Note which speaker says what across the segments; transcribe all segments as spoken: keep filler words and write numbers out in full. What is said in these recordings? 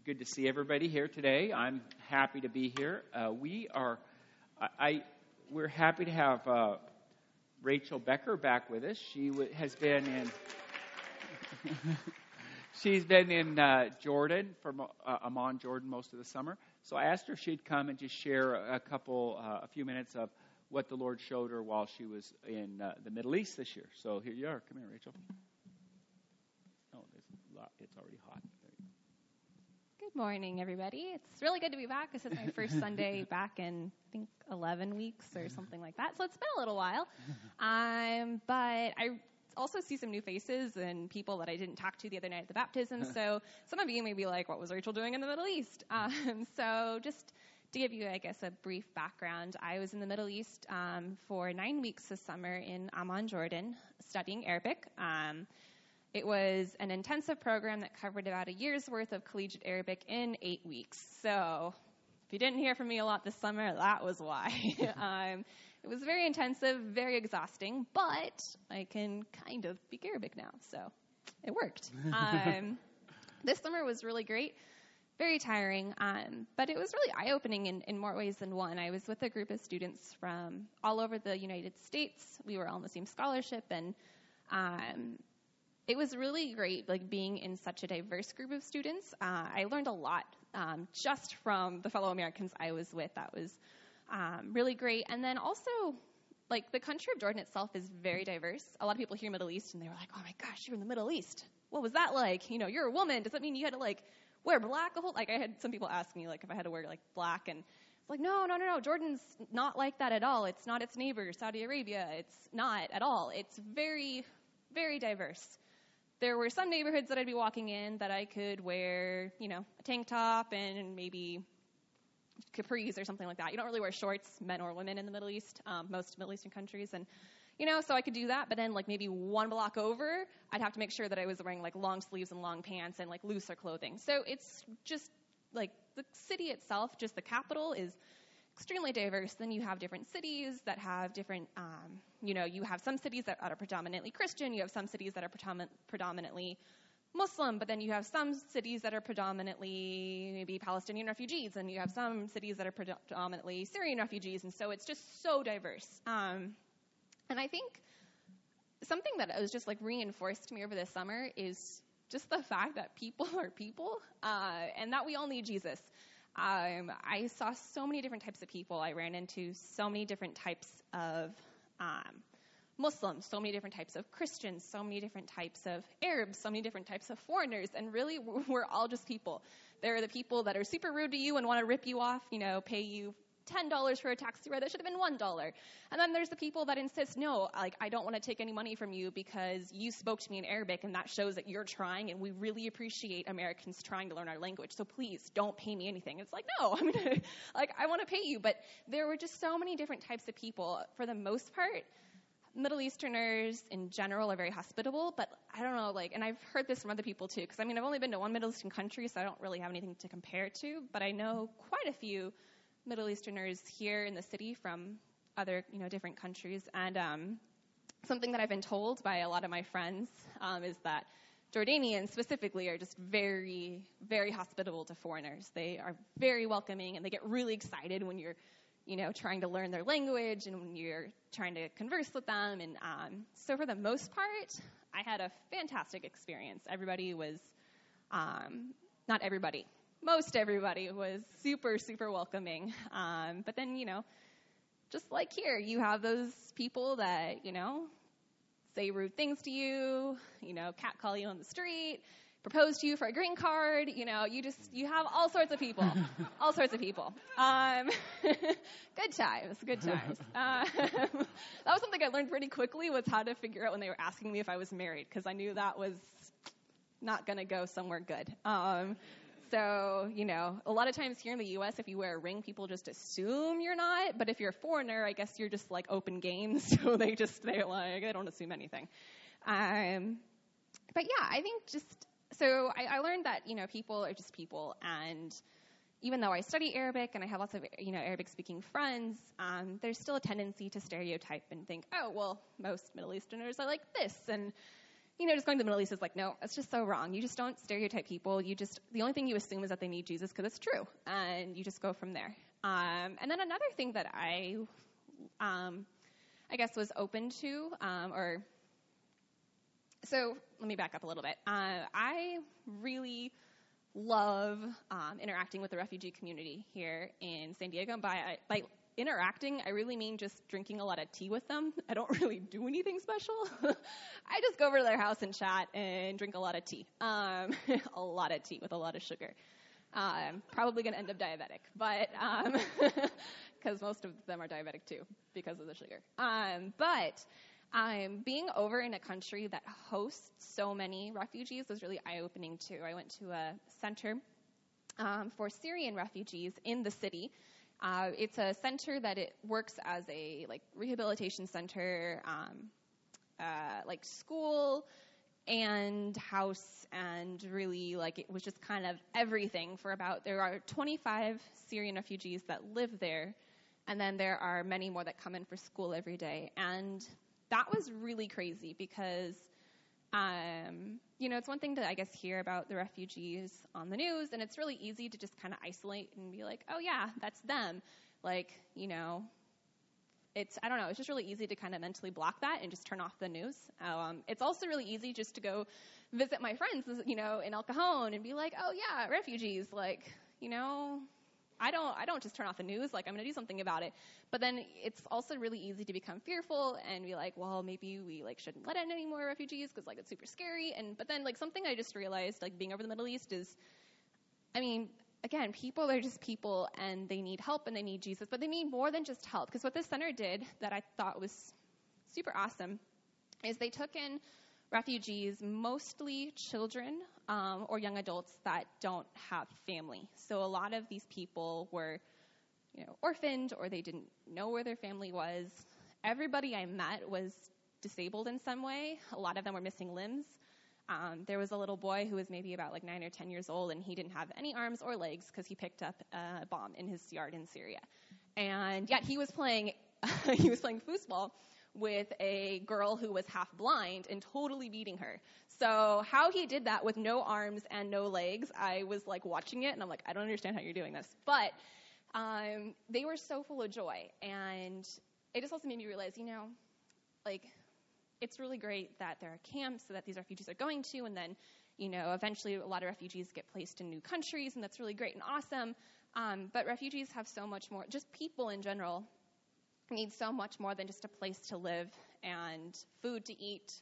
Speaker 1: good to see everybody here today. I'm happy to be here. Uh, we are, I, I, we're happy to have uh, Rachel Becker back with us. She w- has been in, she's been in uh, Jordan, from uh, Amman, Jordan, most of the summer. So I asked her if she'd come and just share a couple, uh, a few minutes of what the Lord showed her while she was in uh, the Middle East this year. So here you are. Come here, Rachel. Oh, there's a lot. It's already hot.
Speaker 2: Good morning, everybody. It's really good to be back. This is my first Sunday back in, I think, eleven weeks or something like that. So it's been a little while. Um, but I also see some new faces and people that I didn't talk to the other night at the baptism. So some of you may be like, what was Rachel doing in the Middle East? Um, so just to give you, I guess, a brief background, I was in the Middle East um, for nine weeks this summer in Amman, Jordan, studying Arabic. Um, It was an intensive program that covered about a year's worth of collegiate Arabic in eight weeks. So if you didn't hear from me a lot this summer, that was why. um, it was very intensive, very exhausting, but I can kind of speak Arabic now, so it worked. Um, this summer was really great, very tiring, um, but it was really eye-opening in, in more ways than one. I was with a group of students from all over the United States. We were all on the same scholarship, and um, it was really great, like, being in such a diverse group of students. Uh, I learned a lot um, just from the fellow Americans I was with. That was um, really great. And then also, like, the country of Jordan itself is very diverse. A lot of people hear Middle East, and they were like, oh, my gosh, you're in the Middle East. What was that like? You know, you're a woman. Does that mean you had to, like, wear black the whole – like, I had some people ask me, like, if I had to wear, like, black. And it's like, no, no, no, no. Jordan's not like that at all. It's not its neighbor, Saudi Arabia. It's not at all. It's very, very diverse. There were some neighborhoods that I'd be walking in that I could wear, you know, a tank top and maybe capris or something like that. You don't really wear shorts, men or women, in the Middle East, um, most Middle Eastern countries. And, you know, so I could do that. But then, like, maybe one block over, I'd have to make sure that I was wearing, like, long sleeves and long pants and, like, looser clothing. So it's just, like, the city itself, just the capital, is extremely diverse. Then you have different cities that have different, um, you know, you have some cities that are predominantly Christian, you have some cities that are predom- predominantly Muslim, but then you have some cities that are predominantly maybe Palestinian refugees, and you have some cities that are predominantly Syrian refugees, and so it's just so diverse. Um, and I think something that was just, like, reinforced to me over the summer is just the fact that people are people, uh, and that we all need Jesus. Um, I saw so many different types of people. I ran into so many different types of um, Muslims, so many different types of Christians, so many different types of Arabs, so many different types of foreigners, and really we're all just people. There are the people that are super rude to you and want to rip you off, you know, pay you ten dollars for a taxi ride that should have been one dollar. And then there's the people that insist, no, like, I don't want to take any money from you because you spoke to me in Arabic, and that shows that you're trying, and we really appreciate Americans trying to learn our language, so please don't pay me anything. It's like, no, I'm gonna, like, I want to pay you. But there were just so many different types of people. For the most part, Middle Easterners in general are very hospitable, but I don't know, like, and I've heard this from other people too, because, I mean, I've only been to one Middle Eastern country, so I don't really have anything to compare to, but I know quite a few Middle Easterners here in the city from other, you know, different countries. And um, something that I've been told by a lot of my friends um, is that Jordanians specifically are just very, very hospitable to foreigners. They are very welcoming, and they get really excited when you're, you know, trying to learn their language and when you're trying to converse with them. And um, so for the most part, I had a fantastic experience. Everybody was, um, not everybody, most everybody was super, super welcoming. Um, but then, you know, just like here, you have those people that, you know, say rude things to you, you know, catcall you on the street, propose to you for a green card. You know, you just, you have all sorts of people, all sorts of people. Um, good times, good times. Uh, that was something I learned pretty quickly, was how to figure out when they were asking me if I was married, because I knew that was not going to go somewhere good. Um, So, you know, a lot of times here in the U S, if you wear a ring, people just assume you're not. But if you're a foreigner, I guess you're just, like, open game. So they just, they like, they don't assume anything. Um, but yeah, I think just, so I, I learned that, you know, people are just people. And even though I study Arabic and I have lots of, you know, Arabic-speaking friends, um, there's still a tendency to stereotype and think, oh, well, most Middle Easterners are like this. And, you know, just going to the Middle East is like, no, it's just so wrong. You just don't stereotype people. You just, the only thing you assume is that they need Jesus because it's true. And you just go from there. Um, and then another thing that I, um, I guess was open to, um, or, so let me back up a little bit. Uh, I really love um, interacting with the refugee community here in San Diego. And by, by interacting, I really mean just drinking a lot of tea with them. I don't really do anything special. I just go over to their house and chat and drink a lot of tea. Um, a lot of tea with a lot of sugar. Um, probably going to end up diabetic, but because um, most of them are diabetic too because of the sugar. Um, but um, being over in a country that hosts so many refugees was really eye-opening too. I went to a center um, for Syrian refugees in the city. Uh, it's a center that it works as a like rehabilitation center, um, uh, like school and house, and really like it was just kind of everything for about, there are twenty-five Syrian refugees that live there, and then there are many more that come in for school every day. And that was really crazy because, um, you know, it's one thing to, I guess, hear about the refugees on the news, and it's really easy to just kind of isolate and be like, oh yeah, that's them. Like, you know, it's, I don't know, it's just really easy to kind of mentally block that and just turn off the news. Um, it's also really easy just to go visit my friends, you know, in El Cajon and be like, oh yeah, refugees, like, you know, I don't, I don't just turn off the news, like I'm going to do something about it. But then it's also really easy to become fearful and be like, well, maybe we like shouldn't let in any more refugees because like it's super scary. And, but then like something I just realized, like being over the Middle East is, I mean, again, people are just people and they need help and they need Jesus, but they need more than just help. Because what this center did that I thought was super awesome is they took in refugees, mostly children um, or young adults that don't have family. So a lot of these people were, you know, orphaned, or they didn't know where their family was. Everybody I met was disabled in some way. A lot of them were missing limbs. Um, there was a little boy who was maybe about like nine or ten years old, and he didn't have any arms or legs because he picked up a bomb in his yard in Syria. And yet he was playing, he was playing foosball with a girl who was half blind and totally beating her. So how he did that with no arms and no legs, I was like watching it and I'm like, I don't understand how you're doing this. But um, they were so full of joy. And it just also made me realize, you know, like it's really great that there are camps that these refugees are going to, and then, you know, eventually a lot of refugees get placed in new countries, and that's really great and awesome. Um, but refugees have so much more, just people in general need so much more than just a place to live and food to eat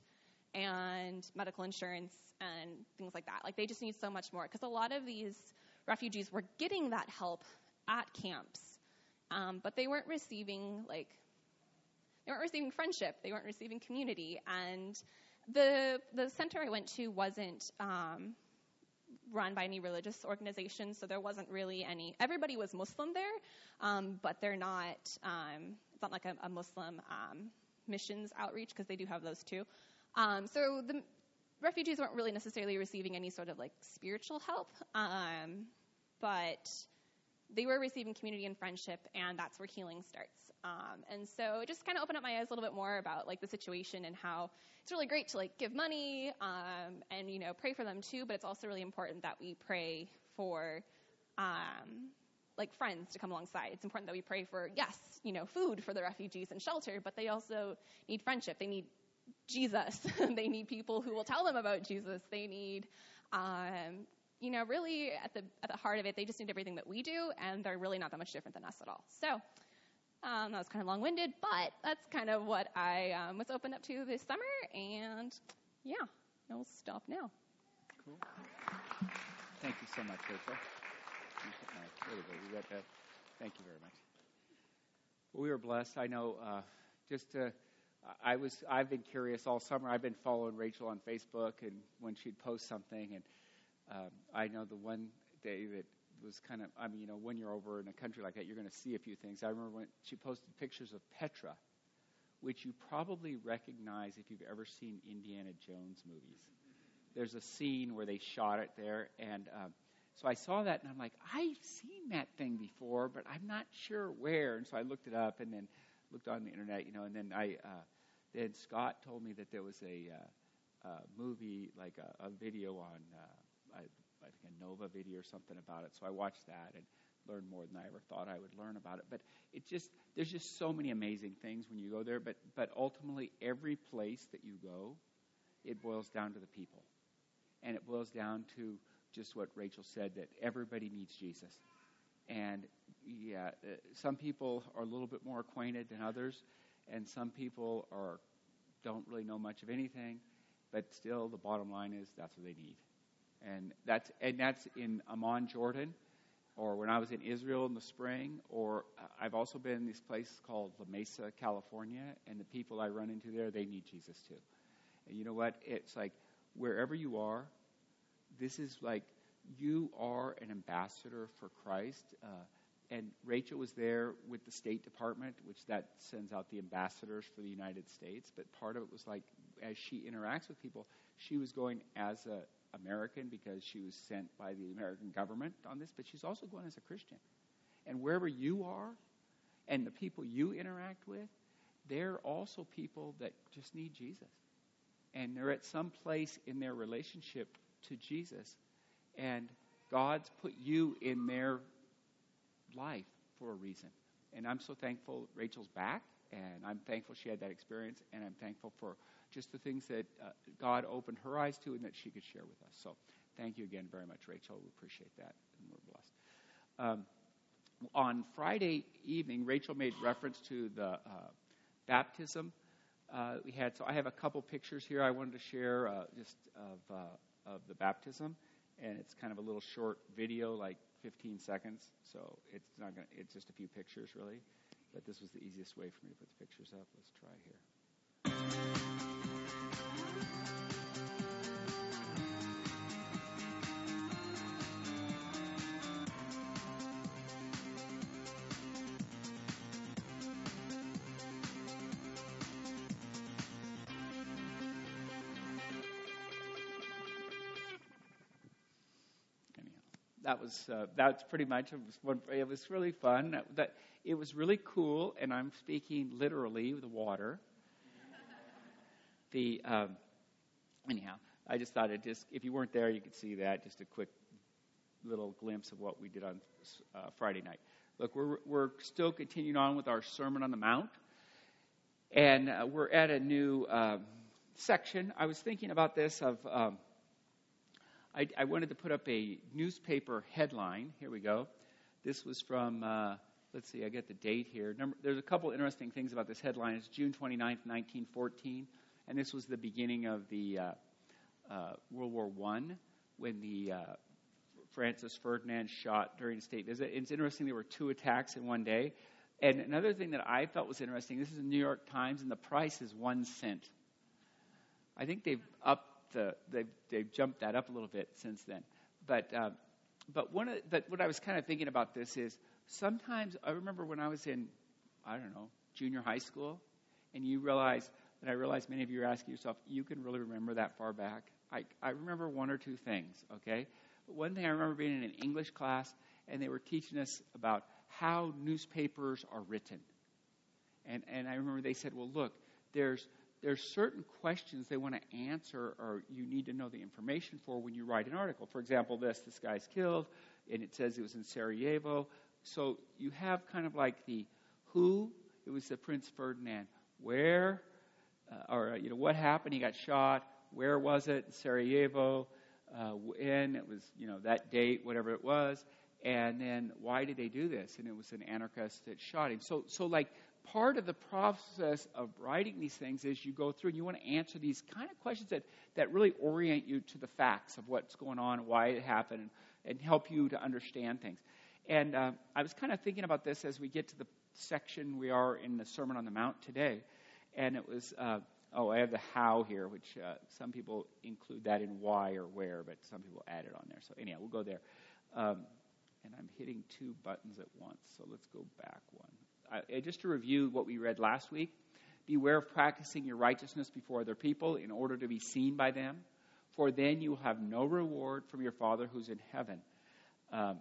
Speaker 2: and medical insurance and things like that. Like they just need so much more, because a lot of these refugees were getting that help at camps, um, but they weren't receiving like they weren't receiving friendship, they weren't receiving community. And the the center I went to wasn't um, run by any religious organization, so there wasn't really any. Everybody was Muslim there, um, but they're not. Um, it's not like a, a Muslim um, missions outreach, because they do have those too. Um, so the refugees weren't really necessarily receiving any sort of like spiritual help, um, but they were receiving community and friendship, and that's where healing starts. Um, and so it just kind of opened up my eyes a little bit more about like the situation and how it's really great to like give money um, and, you know, pray for them too, but it's also really important that we pray for um, like friends to come alongside. It's important that we pray for, yes, you know, food for the refugees and shelter, but they also need friendship. They need Jesus. They need people who will tell them about Jesus. They need, um, you know, really at the at the heart of it, they just need everything that we do, and they're really not that much different than us at all. So um, that was kind of long-winded, but that's kind of what I um, was opened up to this summer, and yeah, I'll stop now.
Speaker 1: Cool. Thank you so much, Rachel. Really good. We got that. Thank you very much. Well, we were blessed. I know. Uh, just to, I was. I've been curious all summer. I've been following Rachel on Facebook, and when she'd post something, and um, I know the one day that was kind of. I mean, you know, when you're over in a country like that, you're going to see a few things. I remember when she posted pictures of Petra, which you probably recognize if you've ever seen Indiana Jones movies. There's a scene where they shot it there, and um, so I saw that, and I'm like, I've seen that thing before, but I'm not sure where. And so I looked it up, and then looked on the internet, you know, and then I, uh, then Scott told me that there was a, uh, a movie, like a, a video on, uh, I, I think a Nova video or something about it. So I watched that and learned more than I ever thought I would learn about it. But it just, there's just so many amazing things when you go there. But, but ultimately, every place that you go, it boils down to the people. And it boils down to just what Rachel said, that everybody needs Jesus. And, yeah, uh, some people are a little bit more acquainted than others, and some people are don't really know much of anything, but still the bottom line is that's what they need. And that's and that's in Amman, Jordan, or when I was in Israel in the spring, or I've also been in this place called La Mesa, California, and the people I run into there, they need Jesus too. And you know what? It's like wherever you are, this is like you are an ambassador for Christ. Uh, and Rachel was there with the State Department, which that sends out the ambassadors for the United States. But part of it was like, as she interacts with people, she was going as an American because she was sent by the American government on this, but she's also going as a Christian. And wherever you are and the people you interact with, they're also people that just need Jesus. And they're at some place in their relationship to Jesus. And God's put you in their life for a reason. And I'm so thankful Rachel's back, and I'm thankful she had that experience, and I'm thankful for just the things that uh, God opened her eyes to and that she could share with us. So thank you again very much, Rachel. We appreciate that, and we're blessed. Um, on Friday evening, Rachel made reference to the uh, baptism uh, we had. So I have a couple pictures here I wanted to share uh, just of uh, of the baptism, and it's kind of a little short video, like fifteen seconds. So it's not going. It's just a few pictures, really. But this was the easiest way for me to put the pictures up. Let's try here. That was uh, that's pretty much it was, one, it was really fun. That, that it was really cool, and I'm speaking literally the water. The um, anyhow, I just thought it just if you weren't there, you could see that just a quick little glimpse of what we did on uh, Friday night. Look, we're we're still continuing on with our Sermon on the Mount, and uh, we're at a new uh, section. I was thinking about this of. Um, I, I wanted to put up a newspaper headline. Here we go. This was from, uh, let's see, I get the date here. Number, there's a couple interesting things about this headline. It's June twenty-ninth, nineteen fourteen, and this was the beginning of the uh, uh, World War One when the uh, Francis Ferdinand shot during a state visit. It's interesting there were two attacks in one day. And another thing that I felt was interesting, this is the New York Times, and the price is one cent. I think they've upped The, they've, they've jumped that up a little bit since then. But uh, but one of, but what I was kind of thinking about this is sometimes I remember when I was in, I don't know, junior high school, and you realize, and I realize many of you are asking yourself, you can really remember that far back? I, I remember one or two things, okay? But one thing I remember being in an English class, and they were teaching us about how newspapers are written. And and I remember they said, well, look, there's There's certain questions they want to answer or you need to know the information for when you write an article. For example, this, this guy's killed, and it says it was in Sarajevo. So you have kind of like the who, it was the Prince Ferdinand. Where, uh, or, you know, what happened? He got shot. Where was it? Sarajevo. Uh, when? It was, you know, that date, whatever it was. And then why did they do this? And it was an anarchist that shot him. So, so like, part of the process of writing these things is you go through and you want to answer these kind of questions that, that really orient you to the facts of what's going on, why it happened, and, and help you to understand things. And uh, I was kind of thinking about this as we get to the section we are in the Sermon on the Mount today. And it was, uh, oh, I have the how here, which uh, some people include that in why or where, but some people add it on there. So anyhow, we'll go there. Um, and I'm hitting two buttons at once, so let's go back one. Uh, just to review what we read last week, beware of practicing your righteousness before other people in order to be seen by them, for then you will have no reward from your Father who's in heaven. Um,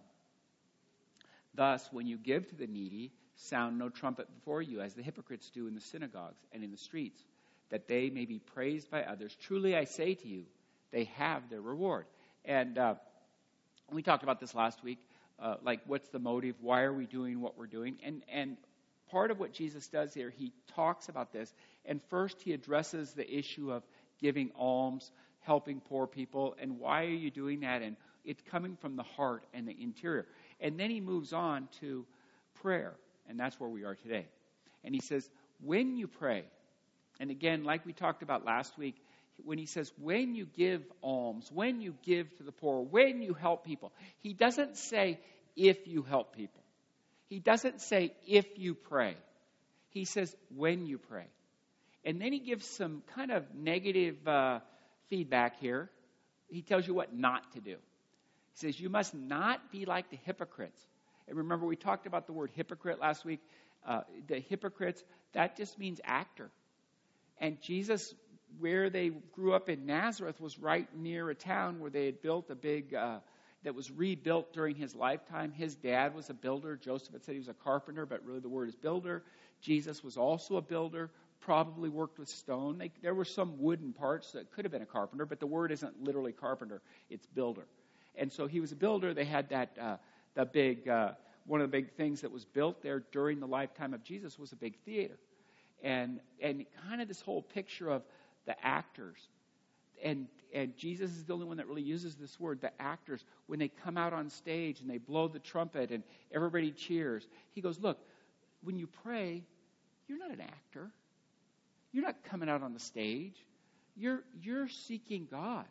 Speaker 1: Thus, when you give to the needy, sound no trumpet before you, as the hypocrites do in the synagogues and in the streets, that they may be praised by others. Truly I say to you, they have their reward. And uh, we talked about this last week, uh, like what's the motive? Why are we doing what we're doing? And and part of what Jesus does here, he talks about this. And first he addresses the issue of giving alms, helping poor people, and why are you doing that? And it's coming from the heart and the interior. And then he moves on to prayer, and that's where we are today. And he says, when you pray, and again, like we talked about last week, when he says, when you give alms, when you give to the poor, when you help people, he doesn't say, if you help people. He doesn't say, if you pray. He says, when you pray. And then he gives some kind of negative uh, feedback here. He tells you what not to do. He says, you must not be like the hypocrites. And remember, we talked about the word hypocrite last week. Uh, the hypocrites, that just means actor. And Jesus, where they grew up in Nazareth, was right near a town where they had built a big, uh, that was rebuilt during his lifetime. His dad was a builder. Joseph had said he was a carpenter, but really the word is builder. Jesus was also a builder, probably worked with stone. They, there were some wooden parts that could have been a carpenter, but the word isn't literally carpenter, it's builder. And so he was a builder. They had that, uh, the big, uh, one of the big things that was built there during the lifetime of Jesus was a big theater. And and kind of this whole picture of the actors. And and Jesus is the only one that really uses this word, the actors. When they come out on stage and they blow the trumpet and everybody cheers. He goes, look, when you pray, you're not an actor. You're not coming out on the stage. You're you're seeking God.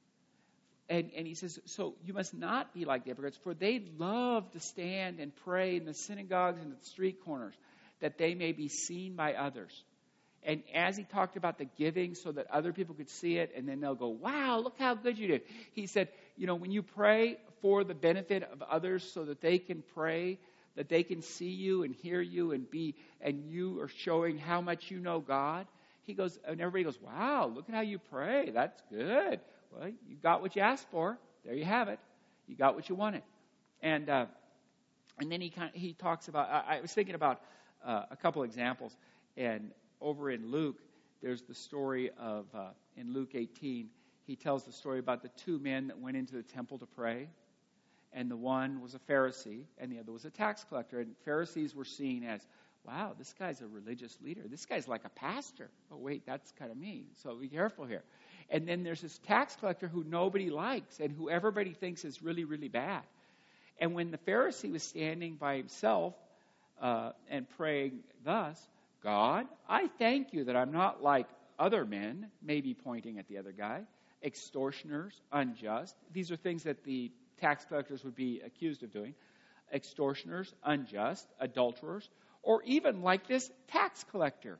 Speaker 1: And, and he says, so you must not be like the hypocrites, for they love to stand and pray in the synagogues and the street corners, that they may be seen by others. And as he talked about the giving so that other people could see it, and then they'll go, wow, look how good you did. He said, you know, when you pray for the benefit of others so that they can pray, that they can see you and hear you and be, and you are showing how much you know God. He goes, and everybody goes, wow, look at how you pray. That's good. Well, you got what you asked for. There you have it. You got what you wanted. And uh, and then he kind of, he talks about, I, I was thinking about uh, a couple examples. And over in Luke, there's the story of, uh, in Luke eighteen, he tells the story about the two men that went into the temple to pray. And the one was a Pharisee, and the other was a tax collector. And Pharisees were seen as, wow, this guy's a religious leader. This guy's like a pastor. Oh, wait, that's kind of mean. So be careful here. And then there's this tax collector who nobody likes and who everybody thinks is really, really bad. And when the Pharisee was standing by himself uh, and praying thus, God, I thank you that I'm not like other men, maybe pointing at the other guy, extortioners, unjust. These are things that the tax collectors would be accused of doing. Extortioners, unjust, adulterers, or even like this tax collector.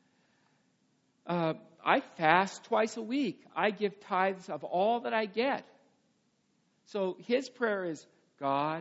Speaker 1: Uh, I fast twice a week. I give tithes of all that I get. So his prayer is, God,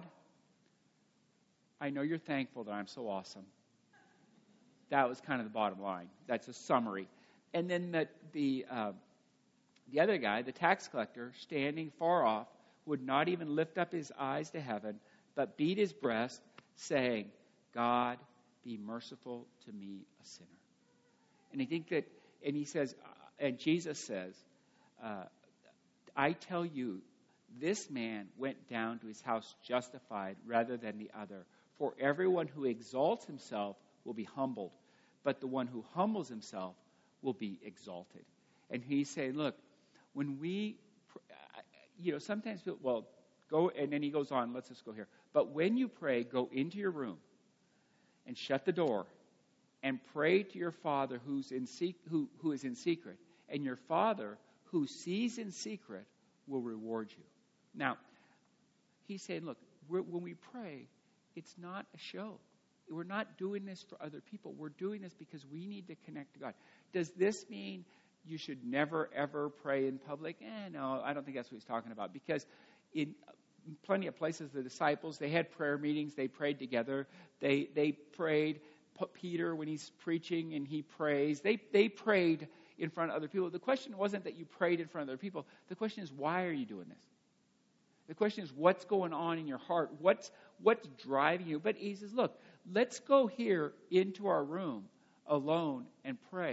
Speaker 1: I know you're thankful that I'm so awesome. That was kind of the bottom line. That's a summary. And then the the, uh, the other guy, the tax collector, standing far off, would not even lift up his eyes to heaven, but beat his breast, saying, God, be merciful to me, a sinner. And I think that, and he says, and Jesus says, uh, I tell you, this man went down to his house justified rather than the other. For everyone who exalts himself will be humbled, but the one who humbles himself will be exalted. And he's saying, look, when we, you know, sometimes, people, well, go, and then he goes on, let's just go here. But when you pray, go into your room and shut the door and pray to your Father who's in sec- who, who is in secret. And your Father who sees in secret will reward you. Now, he's saying, look, we're, when we pray, it's not a show. We're not doing this for other people. We're doing this because we need to connect to God. Does this mean you should never, ever pray in public? Eh, no, I don't think that's what he's talking about. Because in plenty of places, the disciples, they had prayer meetings. They prayed together. They they prayed. Peter, when he's preaching and he prays, they, they prayed in front of other people. The question wasn't that you prayed in front of other people. The question is, why are you doing this? The question is, what's going on in your heart? What's what's driving you? But he says, look, let's go here into our room alone and pray.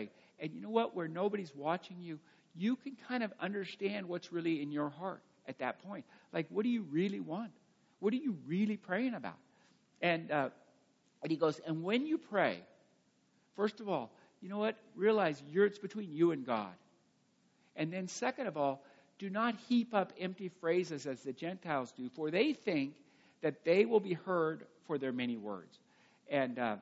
Speaker 1: And you know what? Where nobody's watching you, you can kind of understand what's really in your heart at that point. Like, what do you really want? What are you really praying about? And, uh, and he goes, and when you pray, first of all, you know what? Realize you're, it's between you and God. And then second of all, do not heap up empty phrases as the Gentiles do, for they think that they will be heard for their many words. And uh,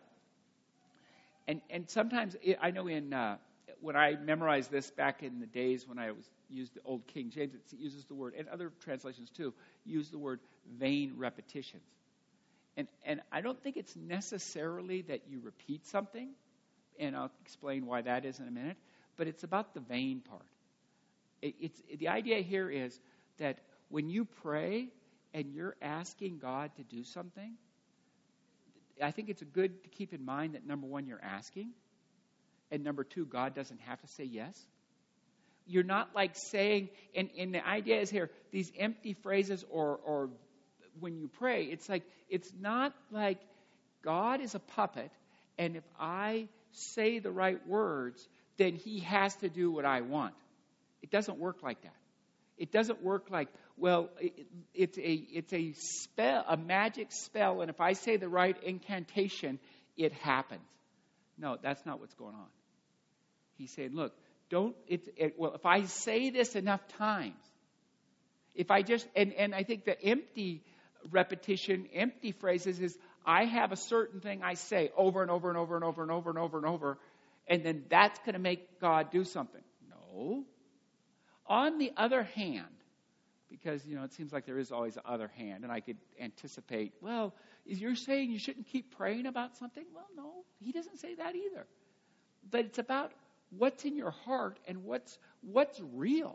Speaker 1: and and sometimes it, I know in uh, when I memorized this back in the days when I was used the old King James, it uses the word, and other translations too, use the word vain repetitions. And and I don't think it's necessarily that you repeat something, and I'll explain why that is in a minute. But it's about the vain part. It, it's the idea here is that when you pray and you're asking God to do something, I think it's good to keep in mind that number one, you're asking, and number two, God doesn't have to say yes. You're not like saying, and, and the idea is here, these empty phrases or or when you pray, it's like, it's not like God is a puppet, and if I say the right words, then he has to do what I want. It doesn't work like that. It doesn't work like, well, it, it's a it's a spell, a magic spell, and if I say the right incantation, it happens. No, that's not what's going on. He's saying, look, don't, it, it, well, if I say this enough times, if I just, and, and I think the empty repetition, empty phrases is, I have a certain thing I say over and over and over and over and over and over and over, and then that's going to make God do something. No. On the other hand, because, you know, it seems like there is always the other hand, and I could anticipate, well, is you're saying you shouldn't keep praying about something? Well, no, he doesn't say that either. But it's about what's in your heart and what's what's real.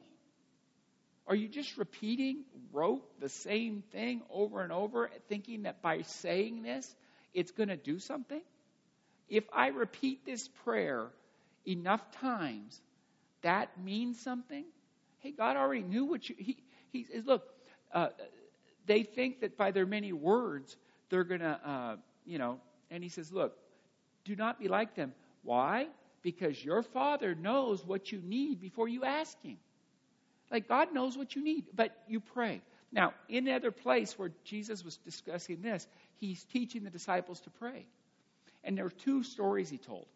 Speaker 1: Are you just repeating, wrote the same thing over and over, thinking that by saying this, it's going to do something? If I repeat this prayer enough times, that means something? Hey, God already knew what you... He, he says, look, uh, they think that by their many words, they're going to, uh, you know... And he says, look, do not be like them. Why? Because your Father knows what you need before you ask him. Like, God knows what you need, but you pray. Now, in another place where Jesus was discussing this, he's teaching the disciples to pray. And there were two stories he told.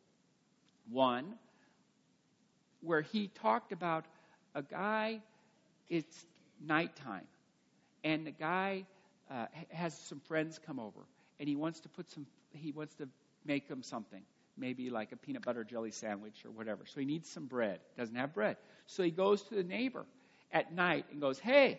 Speaker 1: One, where he talked about a guy, it's nighttime, and the guy uh, has some friends come over, and he wants to put some, he wants to make them something, maybe like a peanut butter jelly sandwich or whatever. So he needs some bread. Doesn't have bread. So he goes to the neighbor at night and goes, hey,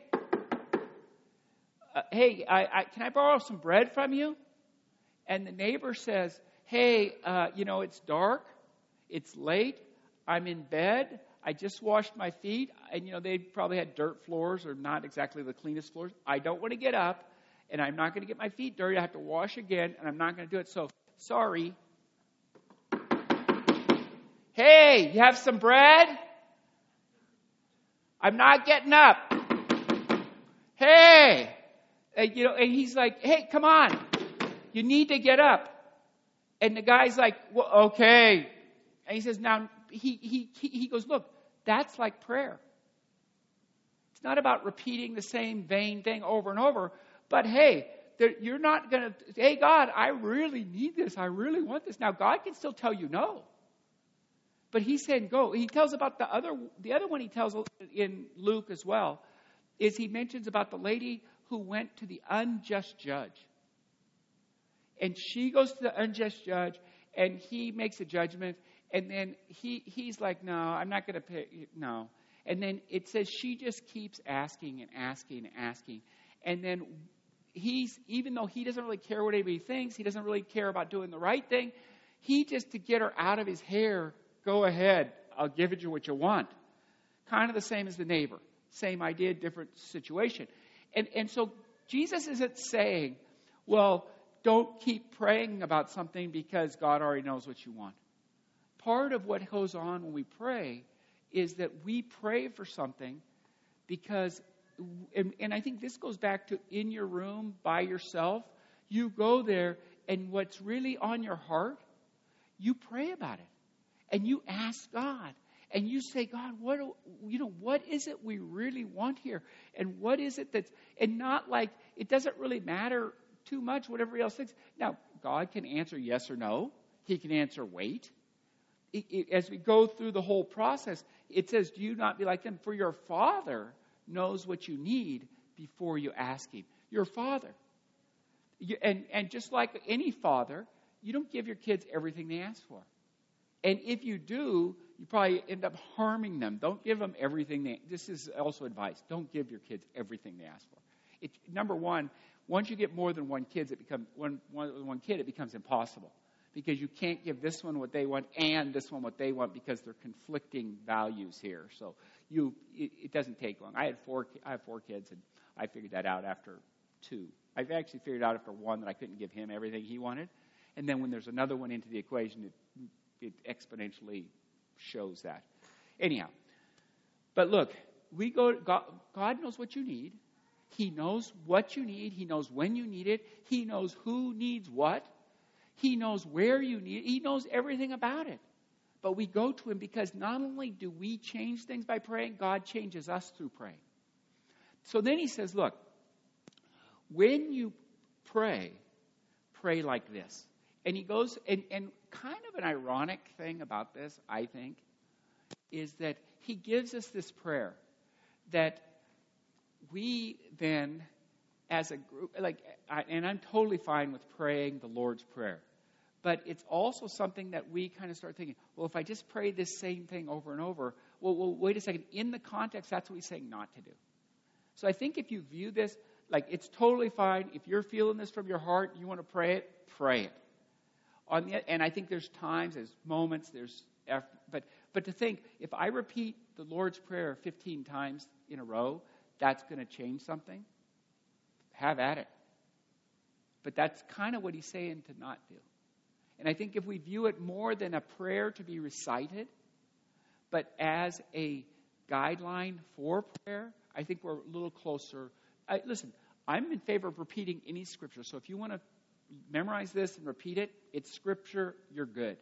Speaker 1: uh, hey, I, I, can I borrow some bread from you? And the neighbor says, hey, uh, you know, it's dark, it's late, I'm in bed, I just washed my feet, and, you know, they probably had dirt floors or not exactly the cleanest floors. I don't want to get up, and I'm not going to get my feet dirty. I have to wash again, and I'm not going to do it. So, sorry. Hey, you have some bread? I'm not getting up. Hey! And, you know, and he's like, hey, come on. You need to get up. And the guy's like, well, okay. And he says, now, he, he, he goes, look, that's like prayer. It's not about repeating the same vain thing over and over. But hey, there, you're not going to, hey, God, I really need this. I really want this. Now, God can still tell you no. But he's saying go. He tells about the other, the other one he tells in Luke as well, is he mentions about the lady who went to the unjust judge. And she goes to the unjust judge, and he makes a judgment, and then he he's like, no, I'm not going to pay, no. And then it says she just keeps asking and asking and asking. And then he's, even though he doesn't really care what anybody thinks, he doesn't really care about doing the right thing, he just, to get her out of his hair, go ahead, I'll give you what you want. Kind of the same as the neighbor. Same idea, different situation. And and so Jesus isn't saying, well, don't keep praying about something because God already knows what you want. Part of what goes on when we pray is that we pray for something because, and, and I think this goes back to in your room by yourself, you go there and what's really on your heart, you pray about it. and you ask God. And you say, God, what do, you know, what is it we really want here? And what is it that's, and not like, it doesn't really matter too much what everybody else thinks. Now, God can answer yes or no. He can answer wait. It, it, as we go through the whole process, it says, do you not be like them? For your Father knows what you need before you ask Him. Your Father. You, and, and just like any father, you don't give your kids everything they ask for. And if you do, you probably end up harming them. Don't give them everything they, this is also advice. Don't give your kids everything they ask for. It, number one, once you get more than one kid, it becomes one, one, one kid, it becomes impossible. Because you can't give this one what they want and this one what they want because they're conflicting values here. So you, it, it doesn't take long. I had four, I have four kids, and I figured that out after two. I've actually figured out after one that I couldn't give him everything he wanted. And then when there's another one into the equation, it it exponentially shows that. Anyhow, but look, we go. God, God knows what you need. He knows what you need. He knows when you need it. He knows who needs what. He knows where you need it. He knows everything about it. But we go to Him because not only do we change things by praying, God changes us through praying. So then He says, look, when you pray, pray like this. And He goes, and, and kind of an ironic thing about this, I think, is that He gives us this prayer that we then, as a group, like, I, and I'm totally fine with praying the Lord's Prayer, but it's also something that we kind of start thinking, well, if I just pray this same thing over and over, well, well wait a second, in the context, that's what He's saying not to do. So I think if you view this, like, it's totally fine. If you're feeling this from your heart, you want to pray it, pray it. On the, and I think there's times, there's moments, there's effort, but but to think, if I repeat the Lord's Prayer fifteen times in a row, that's going to change something. Have at it. But that's kind of what He's saying to not do. And I think if we view it more than a prayer to be recited, but as a guideline for prayer, I think we're a little closer. I, listen, I'm in favor of repeating any scripture. So if you want to memorize this and repeat it, it's scripture, you're good.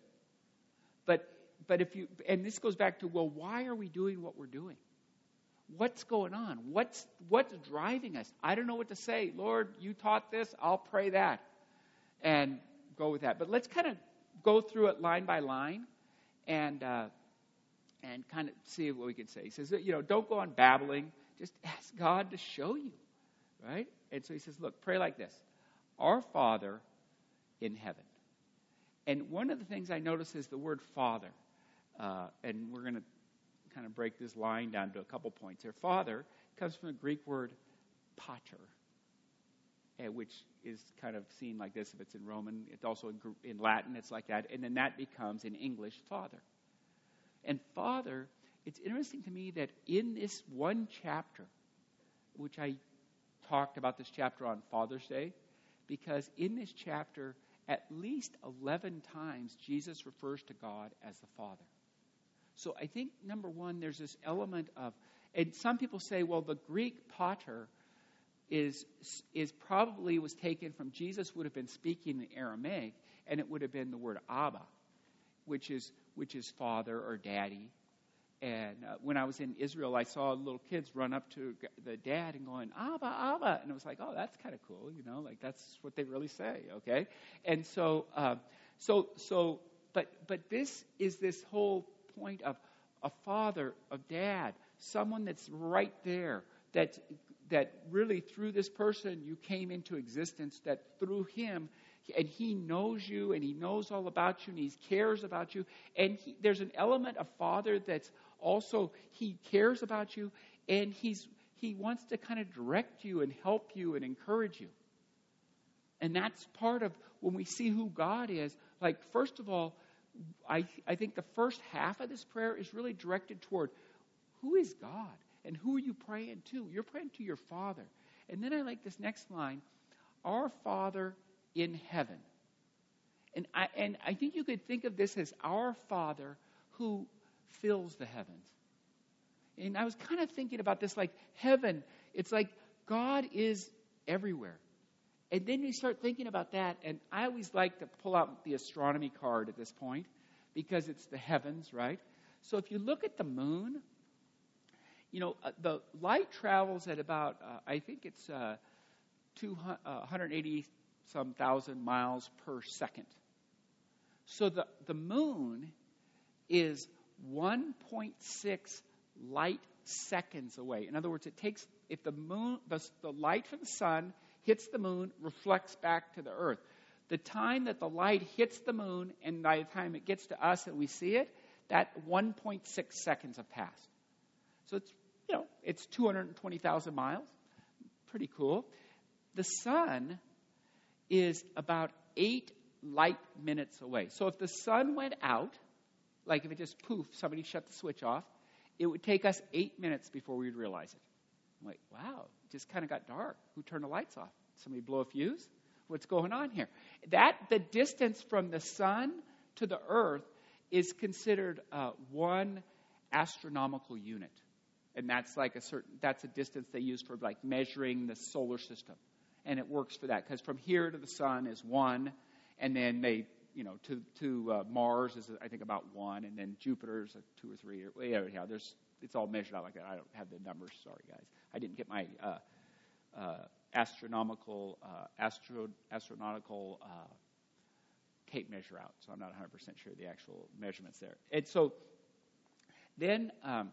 Speaker 1: But but if you, and this goes back to, well, why are we doing what we're doing? What's going on? What's what's driving us? I don't know what to say. Lord, you taught this, I'll pray that. And go with that. But let's kind of go through it line by line and uh, and kind of see what we can say. He says, you know, don't go on babbling. Just ask God to show you, right? And so He says, look, pray like this. Our Father in heaven. And one of the things I notice is the word Father. Uh, and we're going to kind of break this line down to a couple points here. Father comes from the Greek word pater, uh, which is kind of seen like this if it's in Roman. It's also in, in Latin, it's like that. And then that becomes, in English, Father. And Father, it's interesting to me that in this one chapter, which I talked about this chapter on Father's Day, because in this chapter, at least eleven times, Jesus refers to God as the Father. So I think, number one, there's this element of, and some people say, well, the Greek pater is is probably was taken from, Jesus would have been speaking in Aramaic, and it would have been the word Abba, which is which is father or daddy. And uh, when I was in Israel, I saw little kids run up to the dad and going, Abba, Abba. And it was like, oh, that's kind of cool, you know, like that's what they really say, okay? And so, uh, so, so, but, but this is this whole point of a father, a dad, someone that's right there, that, that really through this person you came into existence, that through him, and he knows you, and he knows all about you, and he cares about you. And he, there's an element of father that's also, he cares about you, and he's he wants to kind of direct you and help you and encourage you. And that's part of when we see who God is. Like, first of all, I I think the first half of this prayer is really directed toward who is God and who are you praying to? You're praying to your Father. And then I like this next line, our Father in heaven. And I and I think you could think of this as our Father who fills the heavens. And I was kind of thinking about this like heaven. It's like God is everywhere. And then you start thinking about that, and I always like to pull out the astronomy card at this point. because it's the heavens, right? So if you look at the moon, you know, uh, the light travels at about, uh, I think it's uh, two hundred eighty some thousand miles per second. So the, the moon is one point six light seconds away. In other words, it takes, if the moon, the, the light from the sun hits the moon, reflects back to the earth. The time that the light hits the moon and by the time it gets to us and we see it, that one point six seconds have passed. So it's, you know, it's two hundred twenty thousand miles. Pretty cool. The sun is about eight light minutes away. So if the sun went out, like if it just poof, somebody shut the switch off, it would take us eight minutes before we'd realize it. I'm like, wow, it just kind of got dark. Who turned the lights off? Somebody blow a fuse? What's going on here? That the distance from the sun to the earth is considered uh, one astronomical unit. And that's like a certain, that's a distance they use for like measuring the solar system. And it works for that because from here to the sun is one, and then they, you know, to to uh, Mars is I think about one, and then Jupiter's a two or three. Or, yeah, yeah, there's it's all measured out like that. I don't have the numbers. Sorry, guys. I didn't get my uh, uh, astronomical uh, astro astronautical uh, tape measure out, so I'm not one hundred percent sure the actual measurements there. And so then um,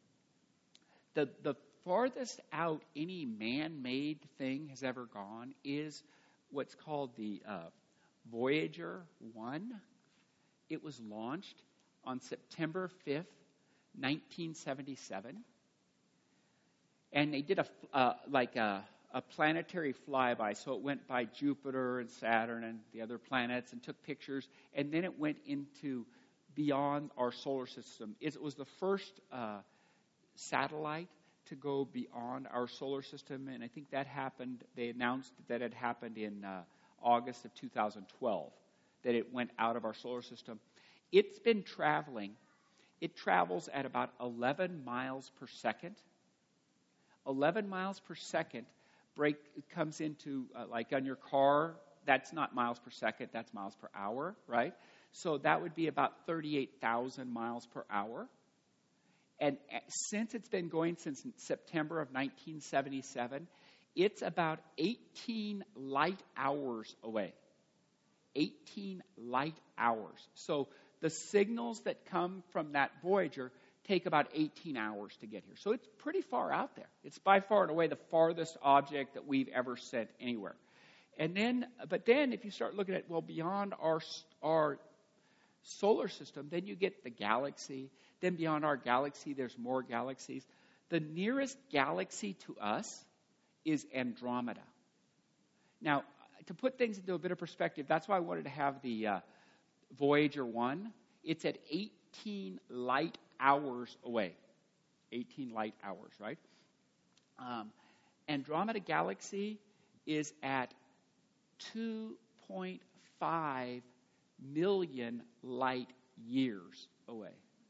Speaker 1: the the farthest out any man-made thing has ever gone is what's called the uh, Voyager one. It was launched on September fifth, nineteen seventy-seven. And they did a uh, like a, a planetary flyby. So it went by Jupiter and Saturn and the other planets and took pictures. And then it went into beyond our solar system. It was the first uh, satellite to go beyond our solar system. And I think that happened, they announced that it happened in uh, August of two thousand twelve, that it went out of our solar system. It's been traveling. It travels at about eleven miles per second. eleven miles per second break it comes into, uh, like on your car, that's not miles per second, that's miles per hour, right? So that would be about thirty-eight thousand miles per hour. And since it's been going since September of nineteen seventy-seven, it's about eighteen light hours away. eighteen light hours. So the signals that come from that Voyager take about eighteen hours to get here. So it's pretty far out there. It's by far and away the farthest object that we've ever sent anywhere. And then, but then if you start looking at, well, beyond our our solar system, then you get the galaxy. Then beyond our galaxy, there's more galaxies. The nearest galaxy to us is Andromeda. Now, to put things into a bit of perspective, that's why I wanted to have the uh, Voyager one. It's at eighteen light hours away. eighteen light hours, right? Um, Andromeda Galaxy is at two point five million light years away.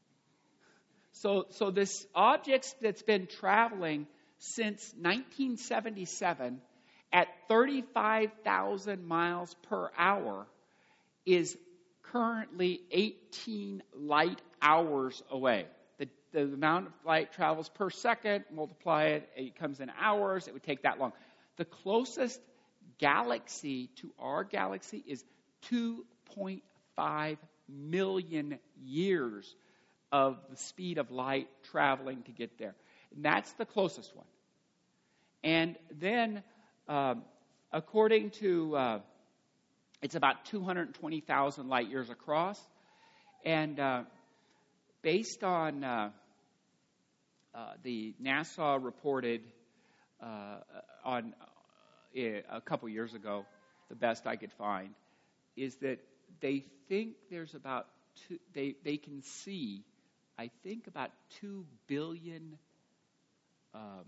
Speaker 1: So, so this object that's been traveling since nineteen seventy-seven at thirty-five thousand miles per hour is currently eighteen light hours away. The, the amount of light travels per second, multiply it, it comes in hours, it would take that long. The closest galaxy to our galaxy is two point five million years of the speed of light traveling to get there. And that's the closest one. And then, um, according to, uh, it's about two hundred twenty thousand light years across. And uh, based on uh, uh, the NASA reported uh, on uh, a couple years ago, the best I could find, is that they think there's about two, they, they can see, I think, about two billion um,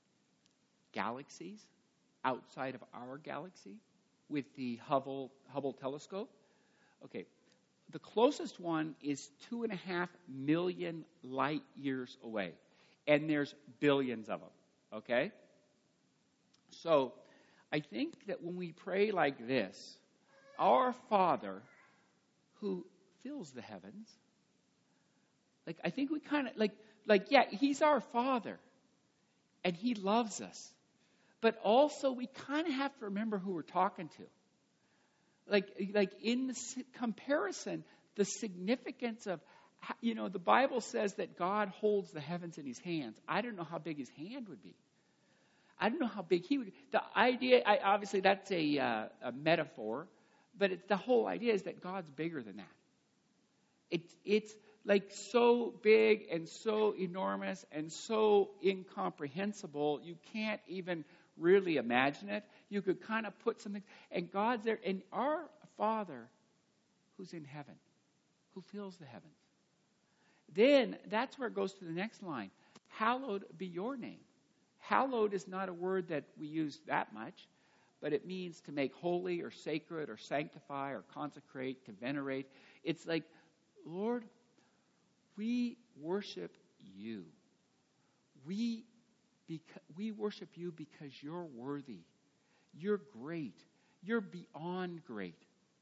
Speaker 1: galaxies outside of our galaxy with the Hubble, Hubble telescope. Okay, the closest one is two and a half million light years away, and there's billions of them, okay? So I think that when we pray like this, our Father who fills the heavens. Like, I think we kind of, like, like, yeah, he's our Father, and he loves us. But also, we kind of have to remember who we're talking to. Like, like in the comparison, the significance of, you know, the Bible says that God holds the heavens in his hands. I don't know how big his hand would be. I don't know how big he would. The idea, I, obviously, that's a, uh, a metaphor, but it's, the whole idea is that God's bigger than that. It's it's like so big and so enormous and so incomprehensible, you can't even really imagine it. You could kind of put something, and God's there, and our Father who's in heaven, who fills the heavens. Then that's where it goes to the next line. Hallowed be your name. Hallowed is not a word that we use that much, but it means to make holy or sacred or sanctify or consecrate, to venerate. It's like, Lord, we worship you. We beca- we worship you because you're worthy. You're great. You're beyond great.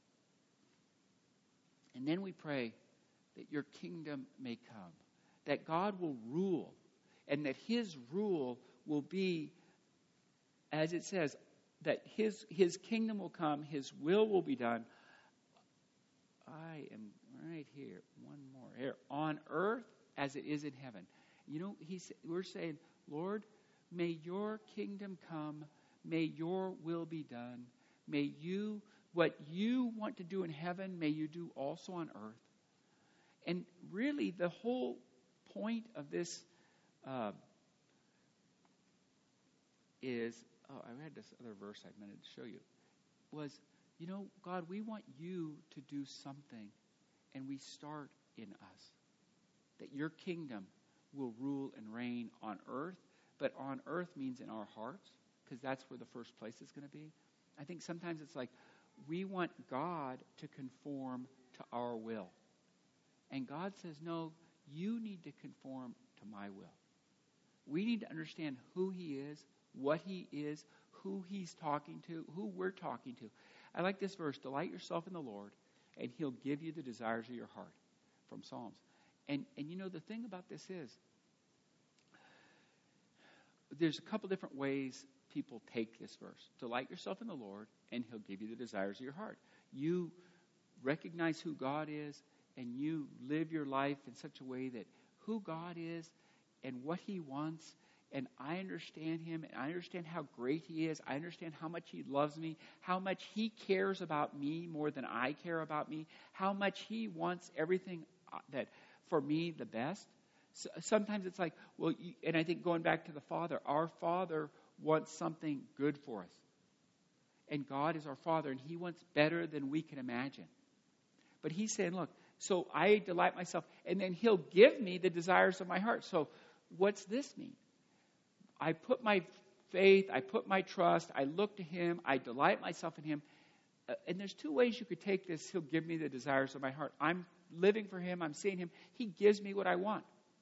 Speaker 1: And then we pray that your kingdom may come, that God will rule, and that his rule will be, as it says, that his his kingdom will come, his will will be done. I am right here, one more here, on earth as it is in heaven. You know, he's, we're saying, Lord, may your kingdom come, may your will be done, may you, what you want to do in heaven, may you do also on earth. And really, the whole point of this uh, is, oh, I read this other verse I meant to show you, was, you know, God, we want you to do something, and we start in us. That your kingdom will rule and reign on earth, but on earth means in our hearts, because that's where the first place is going to be. I think sometimes it's like, we want God to conform to our will. And God says, no, you need to conform to my will. We need to understand who he is, what he is, who he's talking to, who we're talking to. I like this verse, delight yourself in the Lord, and he'll give you the desires of your heart, from Psalms. And, and you know, the thing about this is, there's a couple different ways people take this verse. Delight yourself in the Lord, and he'll give you the desires of your heart. You recognize who God is, and you live your life in such a way that who God is and what he wants, and I understand him, and I understand how great he is. I understand how much he loves me, how much he cares about me more than I care about me, how much he wants everything that for me the best. So sometimes it's like, well, you, and I think going back to the Father, our Father wants something good for us. And God is our Father, and he wants better than we can imagine. But he's saying, look, so I delight myself, and then he'll give me the desires of my heart. So what's this mean? I put my faith, I put my trust, I look to him, I delight myself in him. Uh, and there's two ways you could take this. He'll give me the desires of my heart. I'm living for him, I'm seeing him. He gives me what I want.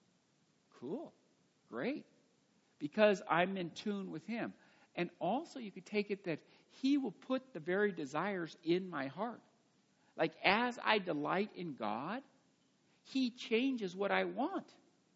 Speaker 1: Cool. Great. Because I'm in tune with him. And also you could take it that he will put the very desires in my heart. Like as I delight in God, he changes what I want.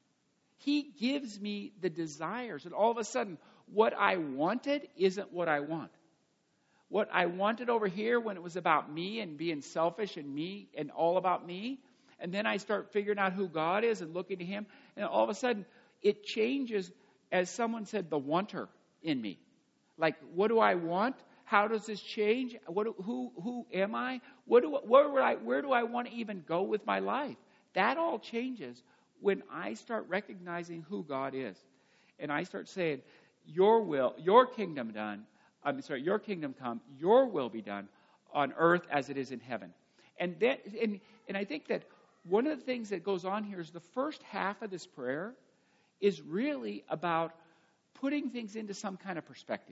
Speaker 1: He gives me the desires. And all of a sudden, what I wanted isn't what I want. What I wanted over here when it was about me and being selfish and me and all about me. And then I start figuring out who God is and looking to him. And all of a sudden, it changes, as someone said, the wanter in me. Like, what do I want? How does this change? What, who, who am I? What do, where, would I? Where do I want to even go with my life? That all changes when I start recognizing who God is. And I start saying, your will, your kingdom done, I'm sorry, your kingdom come, your will be done on earth as it is in heaven. And that, and, and I think that one of the things that goes on here is the first half of this prayer is really about putting things into some kind of perspective.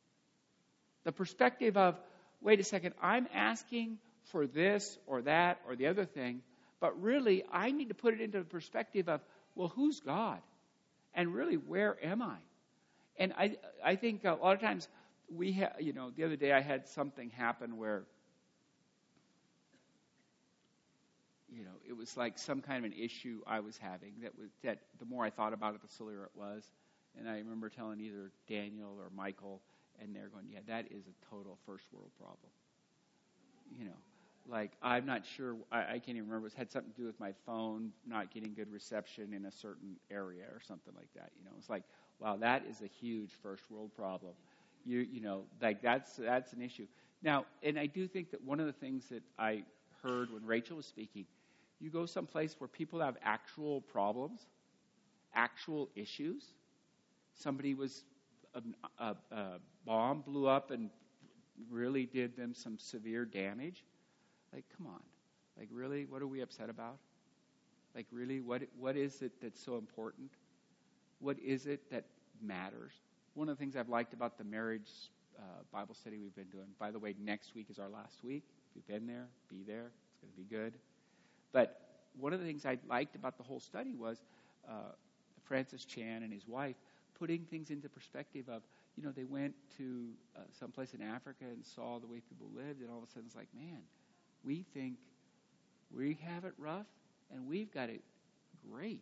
Speaker 1: The perspective of, wait a second, I'm asking for this or that or the other thing, but really I need to put it into the perspective of, well, who's God? And really, where am I? And I I think a lot of times we have, you know, the other day I had something happen where you know, it was like some kind of an issue I was having that was that the more I thought about it, the sillier it was. And I remember telling either Daniel or Michael, and they're going, yeah, that is a total first world problem. You know, like I'm not sure, I, I can't even remember. It had something to do with my phone not getting good reception in a certain area or something like that. You know, it's like, wow, that is a huge first world problem. You you know, like that's that's an issue. Now, and I do think that one of the things that I heard when Rachel was speaking, you go someplace where people have actual problems, actual issues. Somebody was, a, a, a bomb blew up and really did them some severe damage. Like, come on. Like, really? What are we upset about? Like, really? What What is it that's so important? What is it that matters? One of the things I've liked about the marriage uh, Bible study we've been doing, by the way, next week is our last week. If you've been there, be there. It's going to be good. But one of the things I liked about the whole study was uh, Francis Chan and his wife putting things into perspective of, you know, they went to uh, someplace in Africa and saw the way people lived, and all of a sudden it's like, man, we think we have it rough, and we've got it great.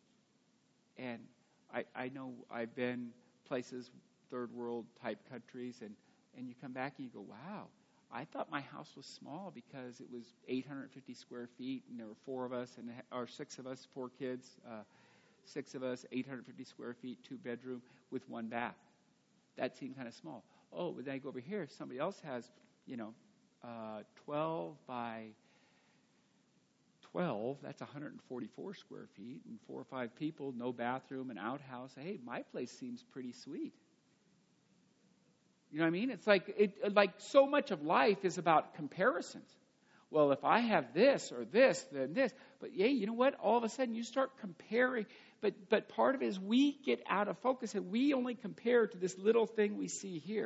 Speaker 1: And I, I know I've been places, third world type countries, and, and you come back and you go, wow, I thought my house was small because it was eight hundred fifty square feet, and there were four of us, and or six of us, four kids, uh, six of us, eight hundred fifty square feet, two bedroom with one bath. That seemed kind of small. Oh, but then I go over here, somebody else has, you know, uh, twelve by twelve, that's one hundred forty-four square feet, and four or five people, no bathroom, an outhouse. Hey, my place seems pretty sweet. You know what I mean? It's like it, like so much of life is about comparisons. Well, if I have this or this, then this. But yeah, you know what? All of a sudden you start comparing. But but part of it is we get out of focus and we only compare to this little thing we see here.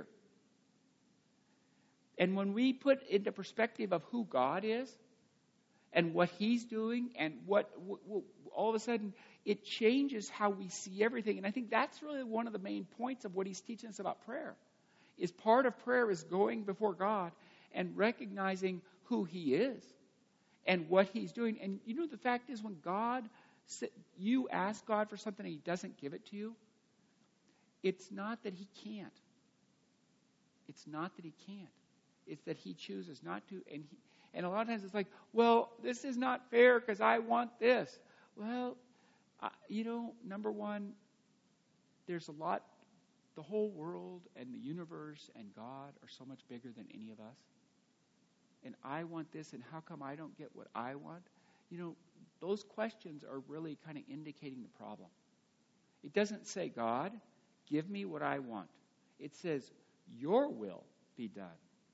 Speaker 1: And when we put into perspective of who God is and what He's doing and what, what, what all of a sudden it changes how we see everything. And I think that's really one of the main points of what He's teaching us about prayer. Is part of prayer is going before God and recognizing who He is and what He's doing. And you know, the fact is when God, you ask God for something and He doesn't give it to you, it's not that He can't. It's not that He can't. It's that He chooses not to. And he, and a lot of times it's like, well, this is not fair because I want this. Well, uh, you know, number one, there's a lot. The whole world and the universe and God are so much bigger than any of us. And I want this, and how come I don't get what I want? You know, those questions are really kind of indicating the problem. It doesn't say, God, give me what I want. It says, your will be done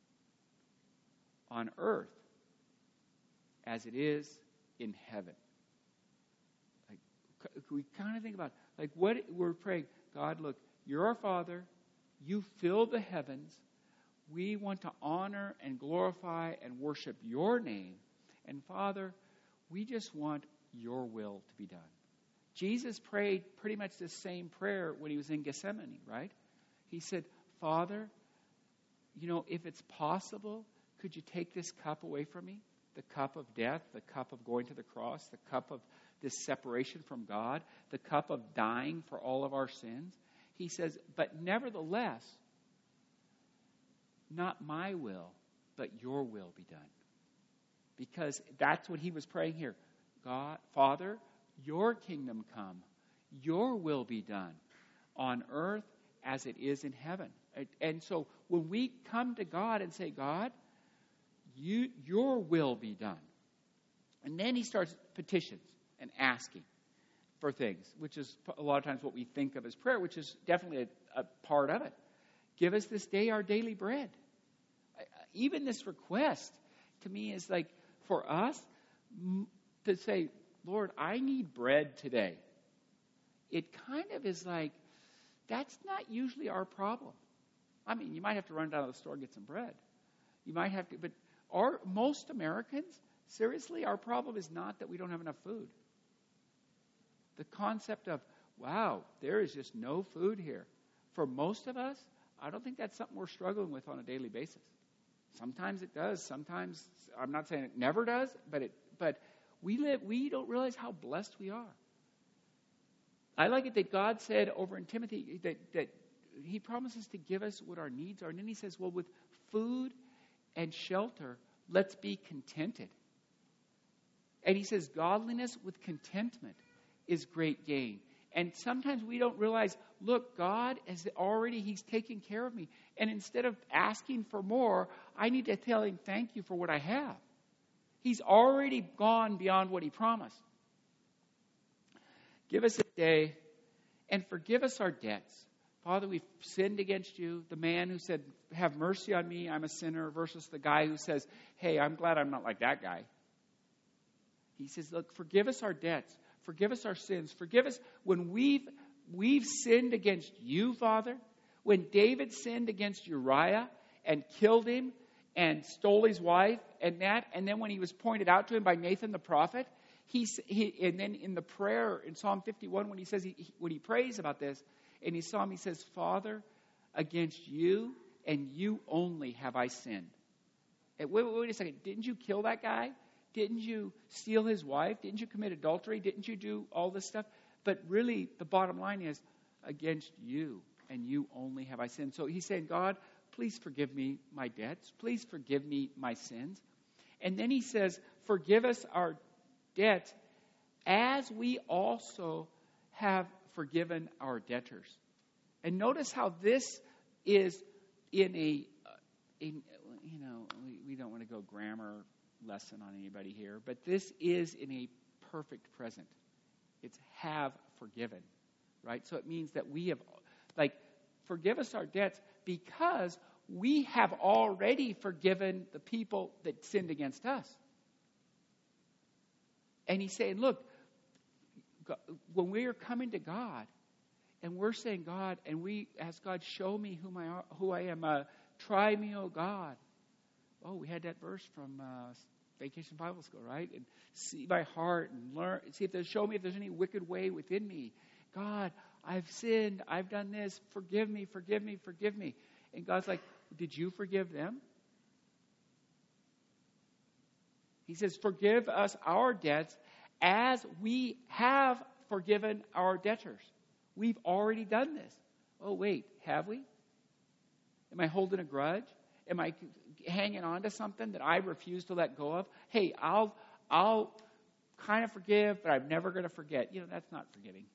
Speaker 1: on earth as it is in heaven. Like, we kind of think about, like, what we're praying, God, look, you're our Father. You fill the heavens. We want to honor and glorify and worship your name. And Father, we just want your will to be done. Jesus prayed pretty much the same prayer when he was in Gethsemane, right? He said, Father, you know, if it's possible, could you take this cup away from me? The cup of death, the cup of going to the cross, the cup of this separation from God, the cup of dying for all of our sins. He says, but nevertheless, not my will, but your will be done. Because that's what he was praying here. God, Father, your kingdom come, your will be done on earth as it is in heaven. And so when we come to God and say, God, you, your will be done. And then he starts petitions and asking for things, which is a lot of times what we think of as prayer, which is definitely a, a part of it. Give us this day our daily bread. Even this request, to me, is like for us to say, Lord, I need bread today. It kind of is like, that's not usually our problem. I mean, you might have to run down to the store and get some bread. You might have to, but our, most Americans, seriously, our problem is not that we don't have enough food. The concept of, wow, there is just no food here. For most of us, I don't think that's something we're struggling with on a daily basis. Sometimes it does. Sometimes, I'm not saying it never does, but it, but We live, we don't realize how blessed we are. I like it that God said over in Timothy that, that he promises to give us what our needs are. And then he says, well, with food and shelter, let's be contented. And he says, godliness with contentment is great gain. And sometimes we don't realize, look, God has already, he's taken care of me. And instead of asking for more, I need to tell him, thank you for what I have. He's already gone beyond what he promised. Give us a day and forgive us our debts. Father, we've sinned against you. The man who said, have mercy on me, I'm a sinner, versus the guy who says, hey, I'm glad I'm not like that guy. He says, look, forgive us our debts. Forgive us our sins. Forgive us when we've, we've sinned against you, Father. When David sinned against Uriah and killed him and stole his wife and that, and then when he was pointed out to him by Nathan the prophet, he, he and then in the prayer in Psalm fifty-one, when he says he, when he prays about this, and he saw him, he says, Father, against you and you only have I sinned. And wait, wait, wait a second. Didn't you kill that guy? Didn't you steal his wife? Didn't you commit adultery? Didn't you do all this stuff? But really, the bottom line is, against you and you only have I sinned. So he's saying, God, please forgive me my debts. Please forgive me my sins. And then he says, forgive us our debts as we also have forgiven our debtors. And notice how this is in a, in, you know, we, we don't want to go grammar lesson on anybody here, but this is in a perfect present. It's have forgiven, right? So it means that we have, like, forgive us our debts because we have already forgiven the people that sinned against us. And he's saying, look, when we are coming to God and we're saying, God, and we ask God, show me who, my, who I am, uh, try me, oh God. Oh, we had that verse from uh, Vacation Bible School, right? And see my heart and learn, see if there's, show me if there's any wicked way within me. God, I've sinned, I've done this, forgive me, forgive me, forgive me. And God's like, did you forgive them? He says, forgive us our debts as we have forgiven our debtors. We've already done this. Oh, wait, have we? Am I holding a grudge? Am I hanging on to something that I refuse to let go of? Hey, I'll I'll kind of forgive, but I'm never going to forget. You know, that's not forgiving.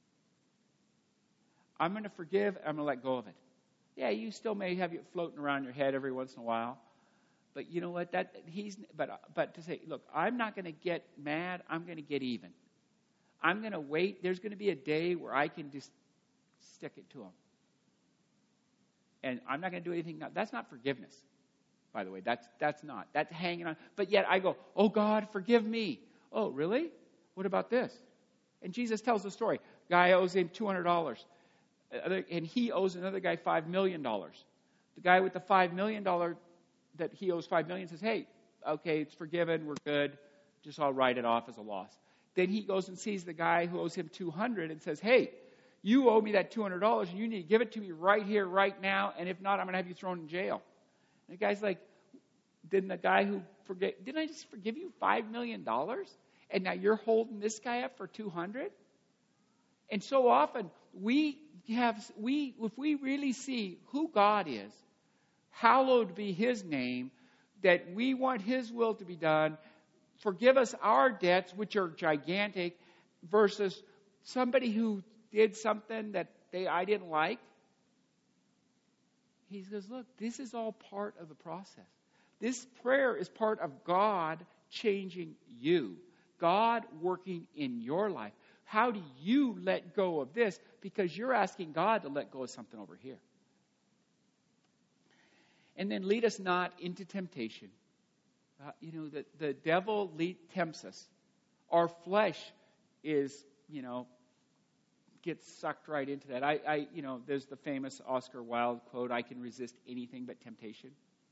Speaker 1: I'm going to forgive, I'm going to let go of it. Yeah, you still may have it floating around your head every once in a while. But you know what? That he's but but to say, look, I'm not going to get mad. I'm going to get even. I'm going to wait. There's going to be a day where I can just stick it to him. And I'm not going to do anything. That's not forgiveness, by the way. That's that's not. That's hanging on. But yet I go, oh, God, forgive me. Oh, really? What about this? And Jesus tells the story. Guy owes him two hundred dollars. And he owes another guy five million dollars. The guy with the five million dollars that he owes five million dollars says, hey, okay, it's forgiven. We're good. Just I'll write it off as a loss. Then he goes and sees the guy who owes him two hundred dollars and says, hey, you owe me that two hundred dollars and you need to give it to me right here, right now. And if not, I'm going to have you thrown in jail. And the guy's like, didn't the guy who forget, didn't I just forgive you five million dollars? And now you're holding this guy up for two hundred dollars? And so often we have, we, if we really see who God is, hallowed be his name, that we want his will to be done, forgive us our debts, which are gigantic, versus somebody who did something that they I didn't like. He says, look, this is all part of the process. This prayer is part of God changing you. God working in your life. How do you let go of this? Because you're asking God to let go of something over here. And then lead us not into temptation. Uh, you know, the, the devil lead, tempts us. Our flesh is, you know, gets sucked right into that. I, I, you know, there's the famous Oscar Wilde quote, I can resist anything but temptation.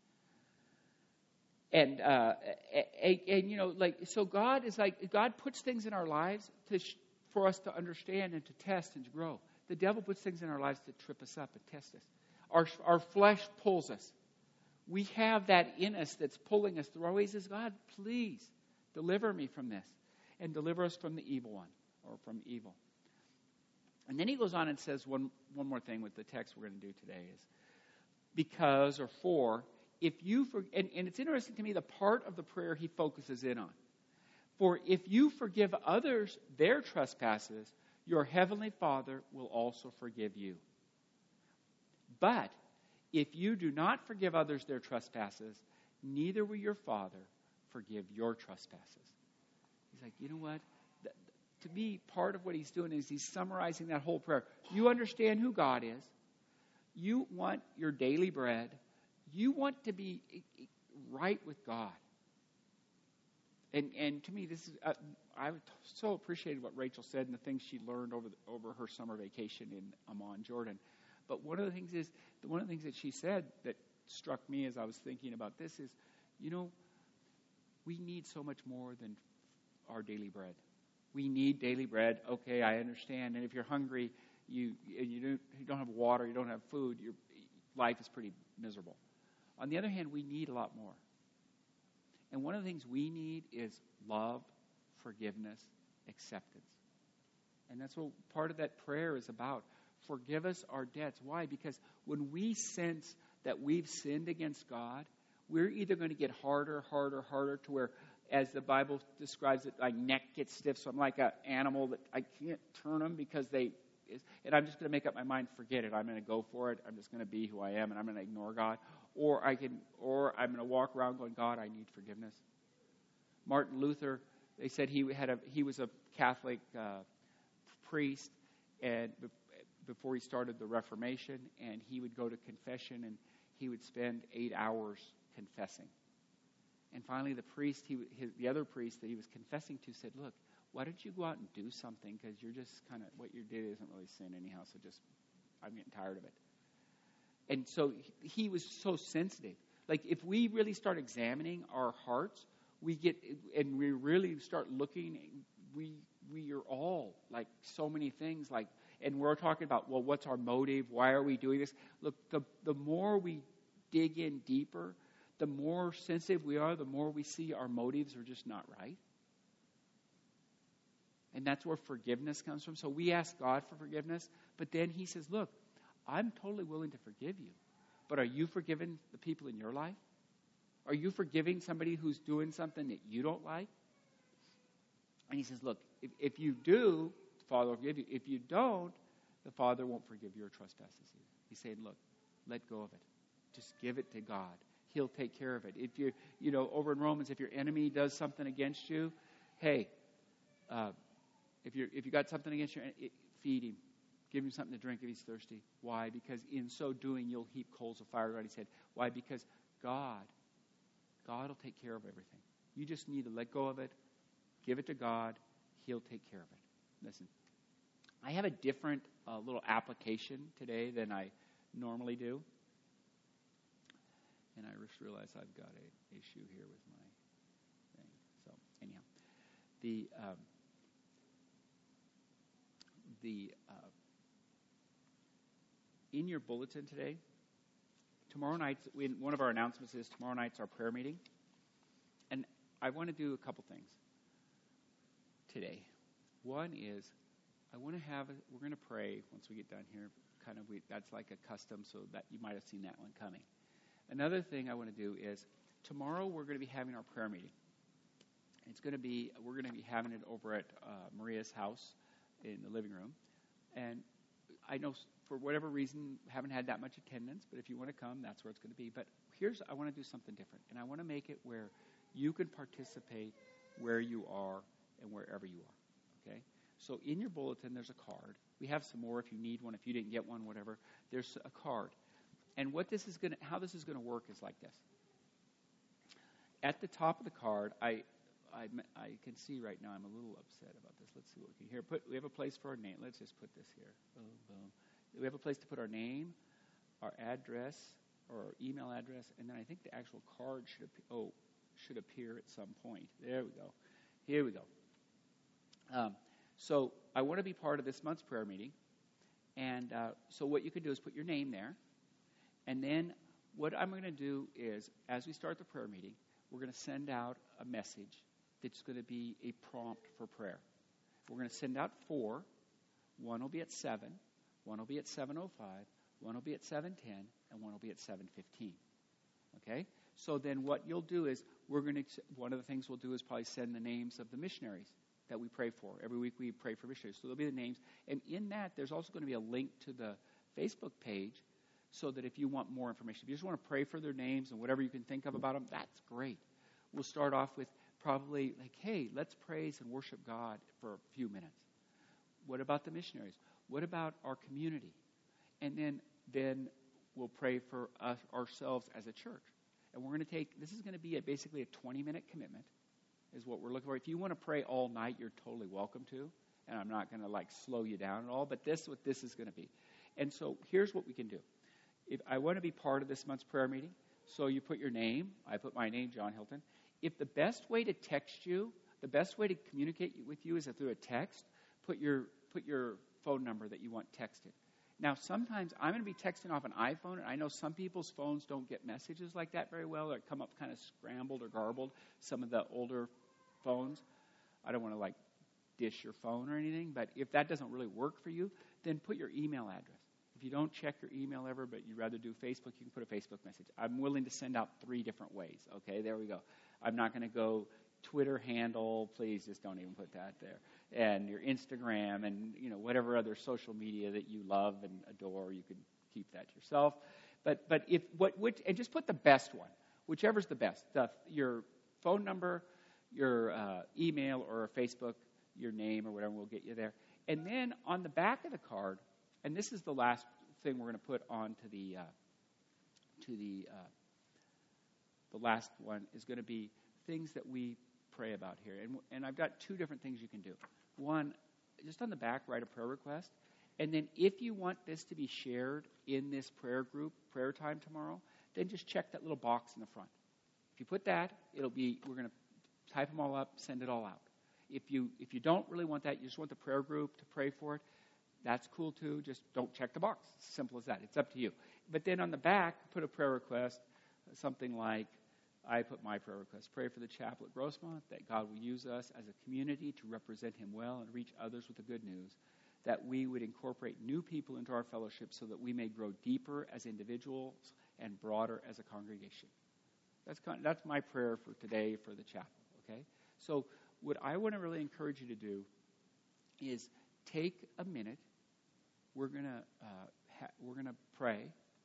Speaker 1: And, uh, and, and, you know, like, so God is like, God puts things in our lives to sh- for us to understand and to test and to grow. The devil puts things in our lives to trip us up and test us. Our, our flesh pulls us. We have that in us that's pulling us through. Always says, God, please deliver me from this. and deliver us from the evil one, or from evil. And then he goes on and says one, one more thing with the text we're going to do today is, because or for, if you, for, and, and it's interesting to me the part of the prayer he focuses in on. For if you forgive others their trespasses, your heavenly Father will also forgive you. But if you do not forgive others their trespasses, neither will your Father forgive your trespasses. He's like, you know what? To me, part of what he's doing is he's summarizing that whole prayer. You understand who God is. You want your daily bread. You want to be right with God. And and to me, this is uh, I so appreciated what Rachel said and the things she learned over the, over her summer vacation in Amman, Jordan. But one of the things is one of the things that she said that struck me as I was thinking about this is, you know, we need so much more than our daily bread. We need daily bread. Okay, I understand. And if you're hungry, you you don't you don't have water, you don't have food, your life is pretty miserable. On the other hand, we need a lot more. And one of the things we need is love, forgiveness, acceptance. And that's what part of that prayer is about. Forgive us our debts. Why? Because when we sense that we've sinned against God, we're either going to get harder, harder, harder to where, as the Bible describes it, my neck gets stiff, so I'm like an animal that I can't turn them because they, and I'm just going to make up my mind, forget it. I'm going to go for it. I'm just going to be who I am, and I'm going to ignore God. Or I can, or I'm going to walk around going, God, I need forgiveness. Martin Luther, they said he had a, he was a Catholic uh, priest, and be, before he started the Reformation, and he would go to confession, and he would spend eight hours confessing. And finally, the priest, he, his, the other priest that he was confessing to, said, "Look, why don't you go out and do something? Because you're just kind of what you did isn't really sin anyhow. So just, I'm getting tired of it." And so he was so sensitive. Like if we really start examining our hearts, we get, and we really start looking, we we are all like so many things. Like, and we're talking about, well, what's our motive? Why are we doing this? Look, the the more we dig in deeper, the more sensitive we are, the more we see our motives are just not right. And that's where forgiveness comes from. So we ask God for forgiveness, but then he says, look, I'm totally willing to forgive you. But are you forgiving the people in your life? Are you forgiving somebody who's doing something that you don't like? And he says, look, if, if you do, the Father will forgive you. If you don't, the Father won't forgive your trespasses either. He's saying, look, let go of it. Just give it to God. He'll take care of it. If you, you know, over in Romans, if your enemy does something against you, hey, uh, if you if you got something against you, feed him. Give him something to drink if he's thirsty. Why? Because in so doing, you'll heap coals of fire on his head. Why? Because God, God will take care of everything. You just need to let go of it, give it to God. He'll take care of it. Listen, I have a different uh, little application today than I normally do. And I just realized I've got an issue here with my thing. So anyhow, the um, the uh, in your bulletin today, tomorrow night, we, one of our announcements is tomorrow night's our prayer meeting, and I want to do a couple things today. One is I want to have a, we're going to pray once we get done here. Kind of we, that's like a custom, so that you might have seen that one coming. Another thing I want to do is tomorrow we're going to be having our prayer meeting. It's going to be we're going to be having it over at uh, Maria's house in the living room, and I know for whatever reason haven't had that much attendance. But if you want to come, that's where it's going to be. But here's I want to do something different, and I want to make it where you can participate where you are and wherever you are. Okay. So in your bulletin, there's a card. We have some more if you need one. If you didn't get one, whatever. There's a card. And what this is going to, how this is going to work is like this. At the top of the card, I, I, I can see right now I'm a little upset about this. Let's see what we can hear. Put, we have a place for our name. Let's just put this here. Boom, boom. We have a place to put our name, our address, or our email address, and then I think the actual card should appear, oh, should appear at some point. There we go. Here we go. Um, so I want to be part of this month's prayer meeting, and uh, so what you can do is put your name there. And then what I'm going to do is, as we start the prayer meeting, we're going to send out a message that's going to be a prompt for prayer. We're going to send out four. One will be at seven, one will be at seven oh five, one will be at seven ten, and one will be at seven fifteen. Okay? So then what you'll do is, we're going to, one of the things we'll do is probably send the names of the missionaries that we pray for. Every week we pray for missionaries. So there'll be the names. And in that, there's also going to be a link to the Facebook page, so that if you want more information, if you just want to pray for their names and whatever you can think of about them, that's great. We'll start off with probably like, hey, let's praise and worship God for a few minutes. What about the missionaries? What about our community? And then, then we'll pray for us ourselves as a church. And we're going to take, this is going to be a, basically a twenty-minute commitment is what we're looking for. If you want to pray all night, you're totally welcome to. And I'm not going to like slow you down at all, but this is what this is going to be. And so here's what we can do. If I want to be part of this month's prayer meeting, so you put your name. I put my name, John Hilton. If the best way to text you, the best way to communicate with you is through a text, put your put your phone number that you want texted. Now, sometimes I'm going to be texting off an iPhone, and I know some people's phones don't get messages like that very well, or come up kind of scrambled or garbled, some of the older phones. I don't want to, like, dish your phone or anything, but if that doesn't really work for you, then put your email address. If you don't check your email ever, but you'd rather do Facebook, you can put a Facebook message. I'm willing to send out three different ways. Okay, there we go. I'm not going to go Twitter handle. Please just don't even put that there. And your Instagram and, you know, whatever other social media that you love and adore, you could keep that yourself. But but if what which and just put the best one, whichever's the best. The, your phone number, your uh, email, or Facebook, your name or whatever will get you there. And then on the back of the card, and this is the last thing we're going to put on to the uh, to the uh, the last one is going to be things that we pray about here. And and I've got two different things you can do. One, just on the back, write a prayer request. And then if you want this to be shared in this prayer group, prayer time tomorrow, then just check that little box in the front. If you put that, it'll be, we're going to type them all up, send it all out. If you if you don't really want that, you just want the prayer group to pray for it, that's cool too. Just don't check the box. Simple as that. It's up to you. But then on the back, put a prayer request, something like, I put my prayer request. Pray for the chapel at Grossmont, that God will use us as a community to represent him well and reach others with the good news, that we would incorporate new people into our fellowship so that we may grow deeper as individuals and broader as a congregation. That's kind of, that's my prayer for today for the chapel, okay? So what I want to really encourage you to do is take a minute. We're going to uh, ha- we're going to pray,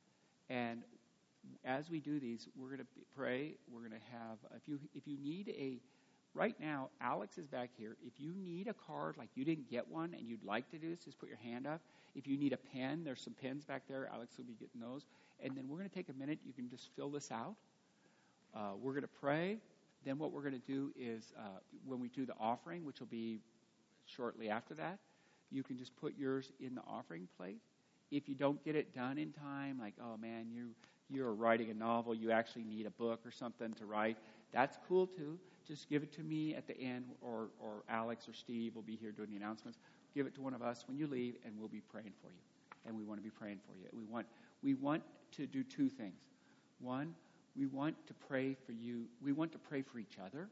Speaker 1: and as we do these, we're going to pray. We're going to have, if you if you need a, right now, Alex is back here. If you need a card, like you didn't get one and you'd like to do this, just put your hand up. If you need a pen, there's some pens back there. Alex will be getting those. And then we're going to take a minute. You can just fill this out. Uh, we're going to pray. Then what we're going to do is uh, when we do the offering, which will be shortly after that, you can just put yours in the offering plate. If you don't get it done in time, like, oh, man, you, you're writing a novel, you actually need a book or something to write, that's cool, too. Just give it to me at the end, or, or Alex or Steve will be here doing the announcements. Give it to one of us when you leave, and we'll be praying for you. And we want to be praying for you. We want, we want to do two things. One, we want to pray for you. We want to pray for each other.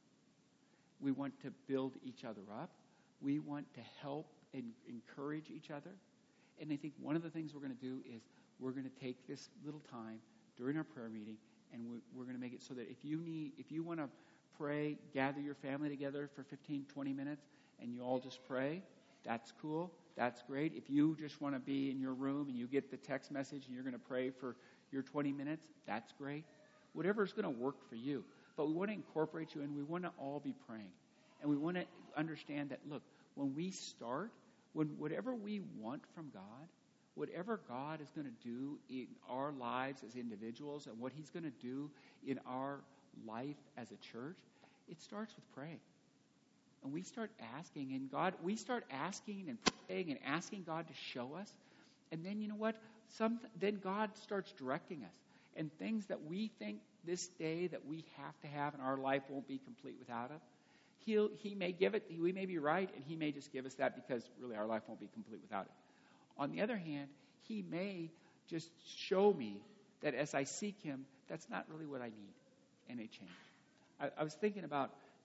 Speaker 1: We want to build each other up. We want to help and encourage each other. And I think one of the things we're going to do is we're going to take this little time during our prayer meeting, and we, we're going to make it so that if you need, if you want to pray, gather your family together for fifteen, twenty minutes, and you all just pray, that's cool. That's great. If you just want to be in your room and you get the text message and you're going to pray for your twenty minutes, that's great. Whatever's going to work for you. But we want to incorporate you, and we want to all be praying. And we want to understand that, look, when we start, when whatever we want from God, whatever God is going to do in our lives as individuals and what he's going to do in our life as a church, it starts with praying. And we start asking, and God, we start asking and praying and asking God to show us. And then, you know what? Some, then God starts directing us. And things that we think this day that we have to have in our life won't be complete without it. He'll, he may give it, we may be right, and he may just give us that because really our life won't be complete without it. On the other hand, he may just show me that as I seek him, that's not really what I need, and it changed. I, I was thinking about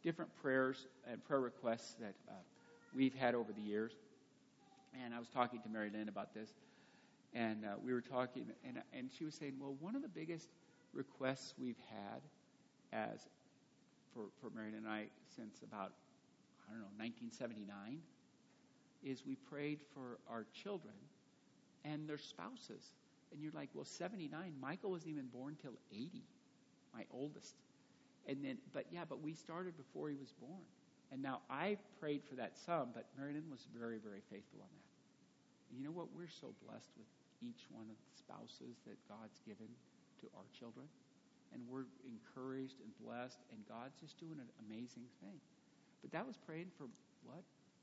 Speaker 1: different prayers and prayer requests that uh, we've had over the years. And I was talking to Mary Lynn about this, and uh, we were talking, and and she was saying, well, one of the biggest requests we've had as for for Mary Lynn and I since about, I don't know, nineteen seventy-nine, is we prayed for our children and their spouses. And you're like, well, seventy-nine, Michael wasn't even born till eighty, my oldest. And then, but yeah, but we started before he was born. And now I prayed for that some, but Mary Lynn was very, very faithful on that. And you know what? We're so blessed with each one of the spouses that God's given to our children. And we're encouraged and blessed, and God's just doing an amazing thing. But that was praying for, what,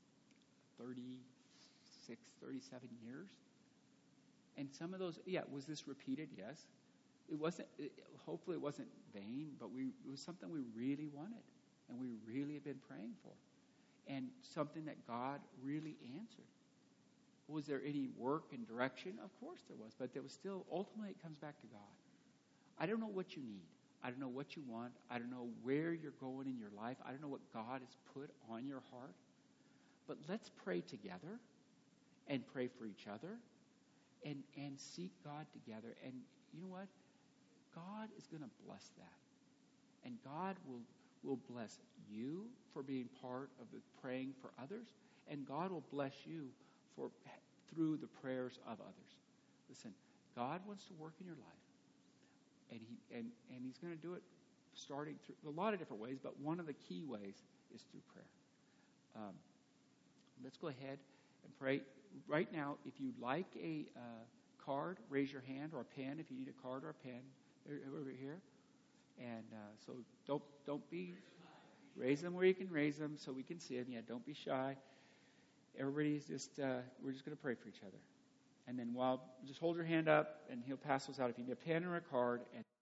Speaker 1: thirty-six, thirty-seven years? And some of those, yeah, was this repeated? Yes. It wasn't, it, hopefully it wasn't vain, but we, it was something we really wanted and we really have been praying for. And something that God really answered. Was there any work and direction? Of course there was, but there was still, ultimately it comes back to God. I don't know what you need. I don't know what you want. I don't know where you're going in your life. I don't know what God has put on your heart. But let's pray together and pray for each other. And, and seek God together. And you know what? God is going to bless that. And God will, will bless you for being part of the praying for others. And God will bless you for through the prayers of others. Listen, God wants to work in your life. And he and, and he's going to do it starting through a lot of different ways, but one of the key ways is through prayer. Um, let's go ahead and pray. Right now, if you'd like a uh, card, raise your hand, or a pen if you need a card or a pen. They're over here. And uh, so don't don't be, raise them where you can raise them so we can see them. Yeah, don't be shy. Everybody's just, uh, we're just going to pray for each other. And then while, just hold your hand up and he'll pass those out if you need a pen or a card. And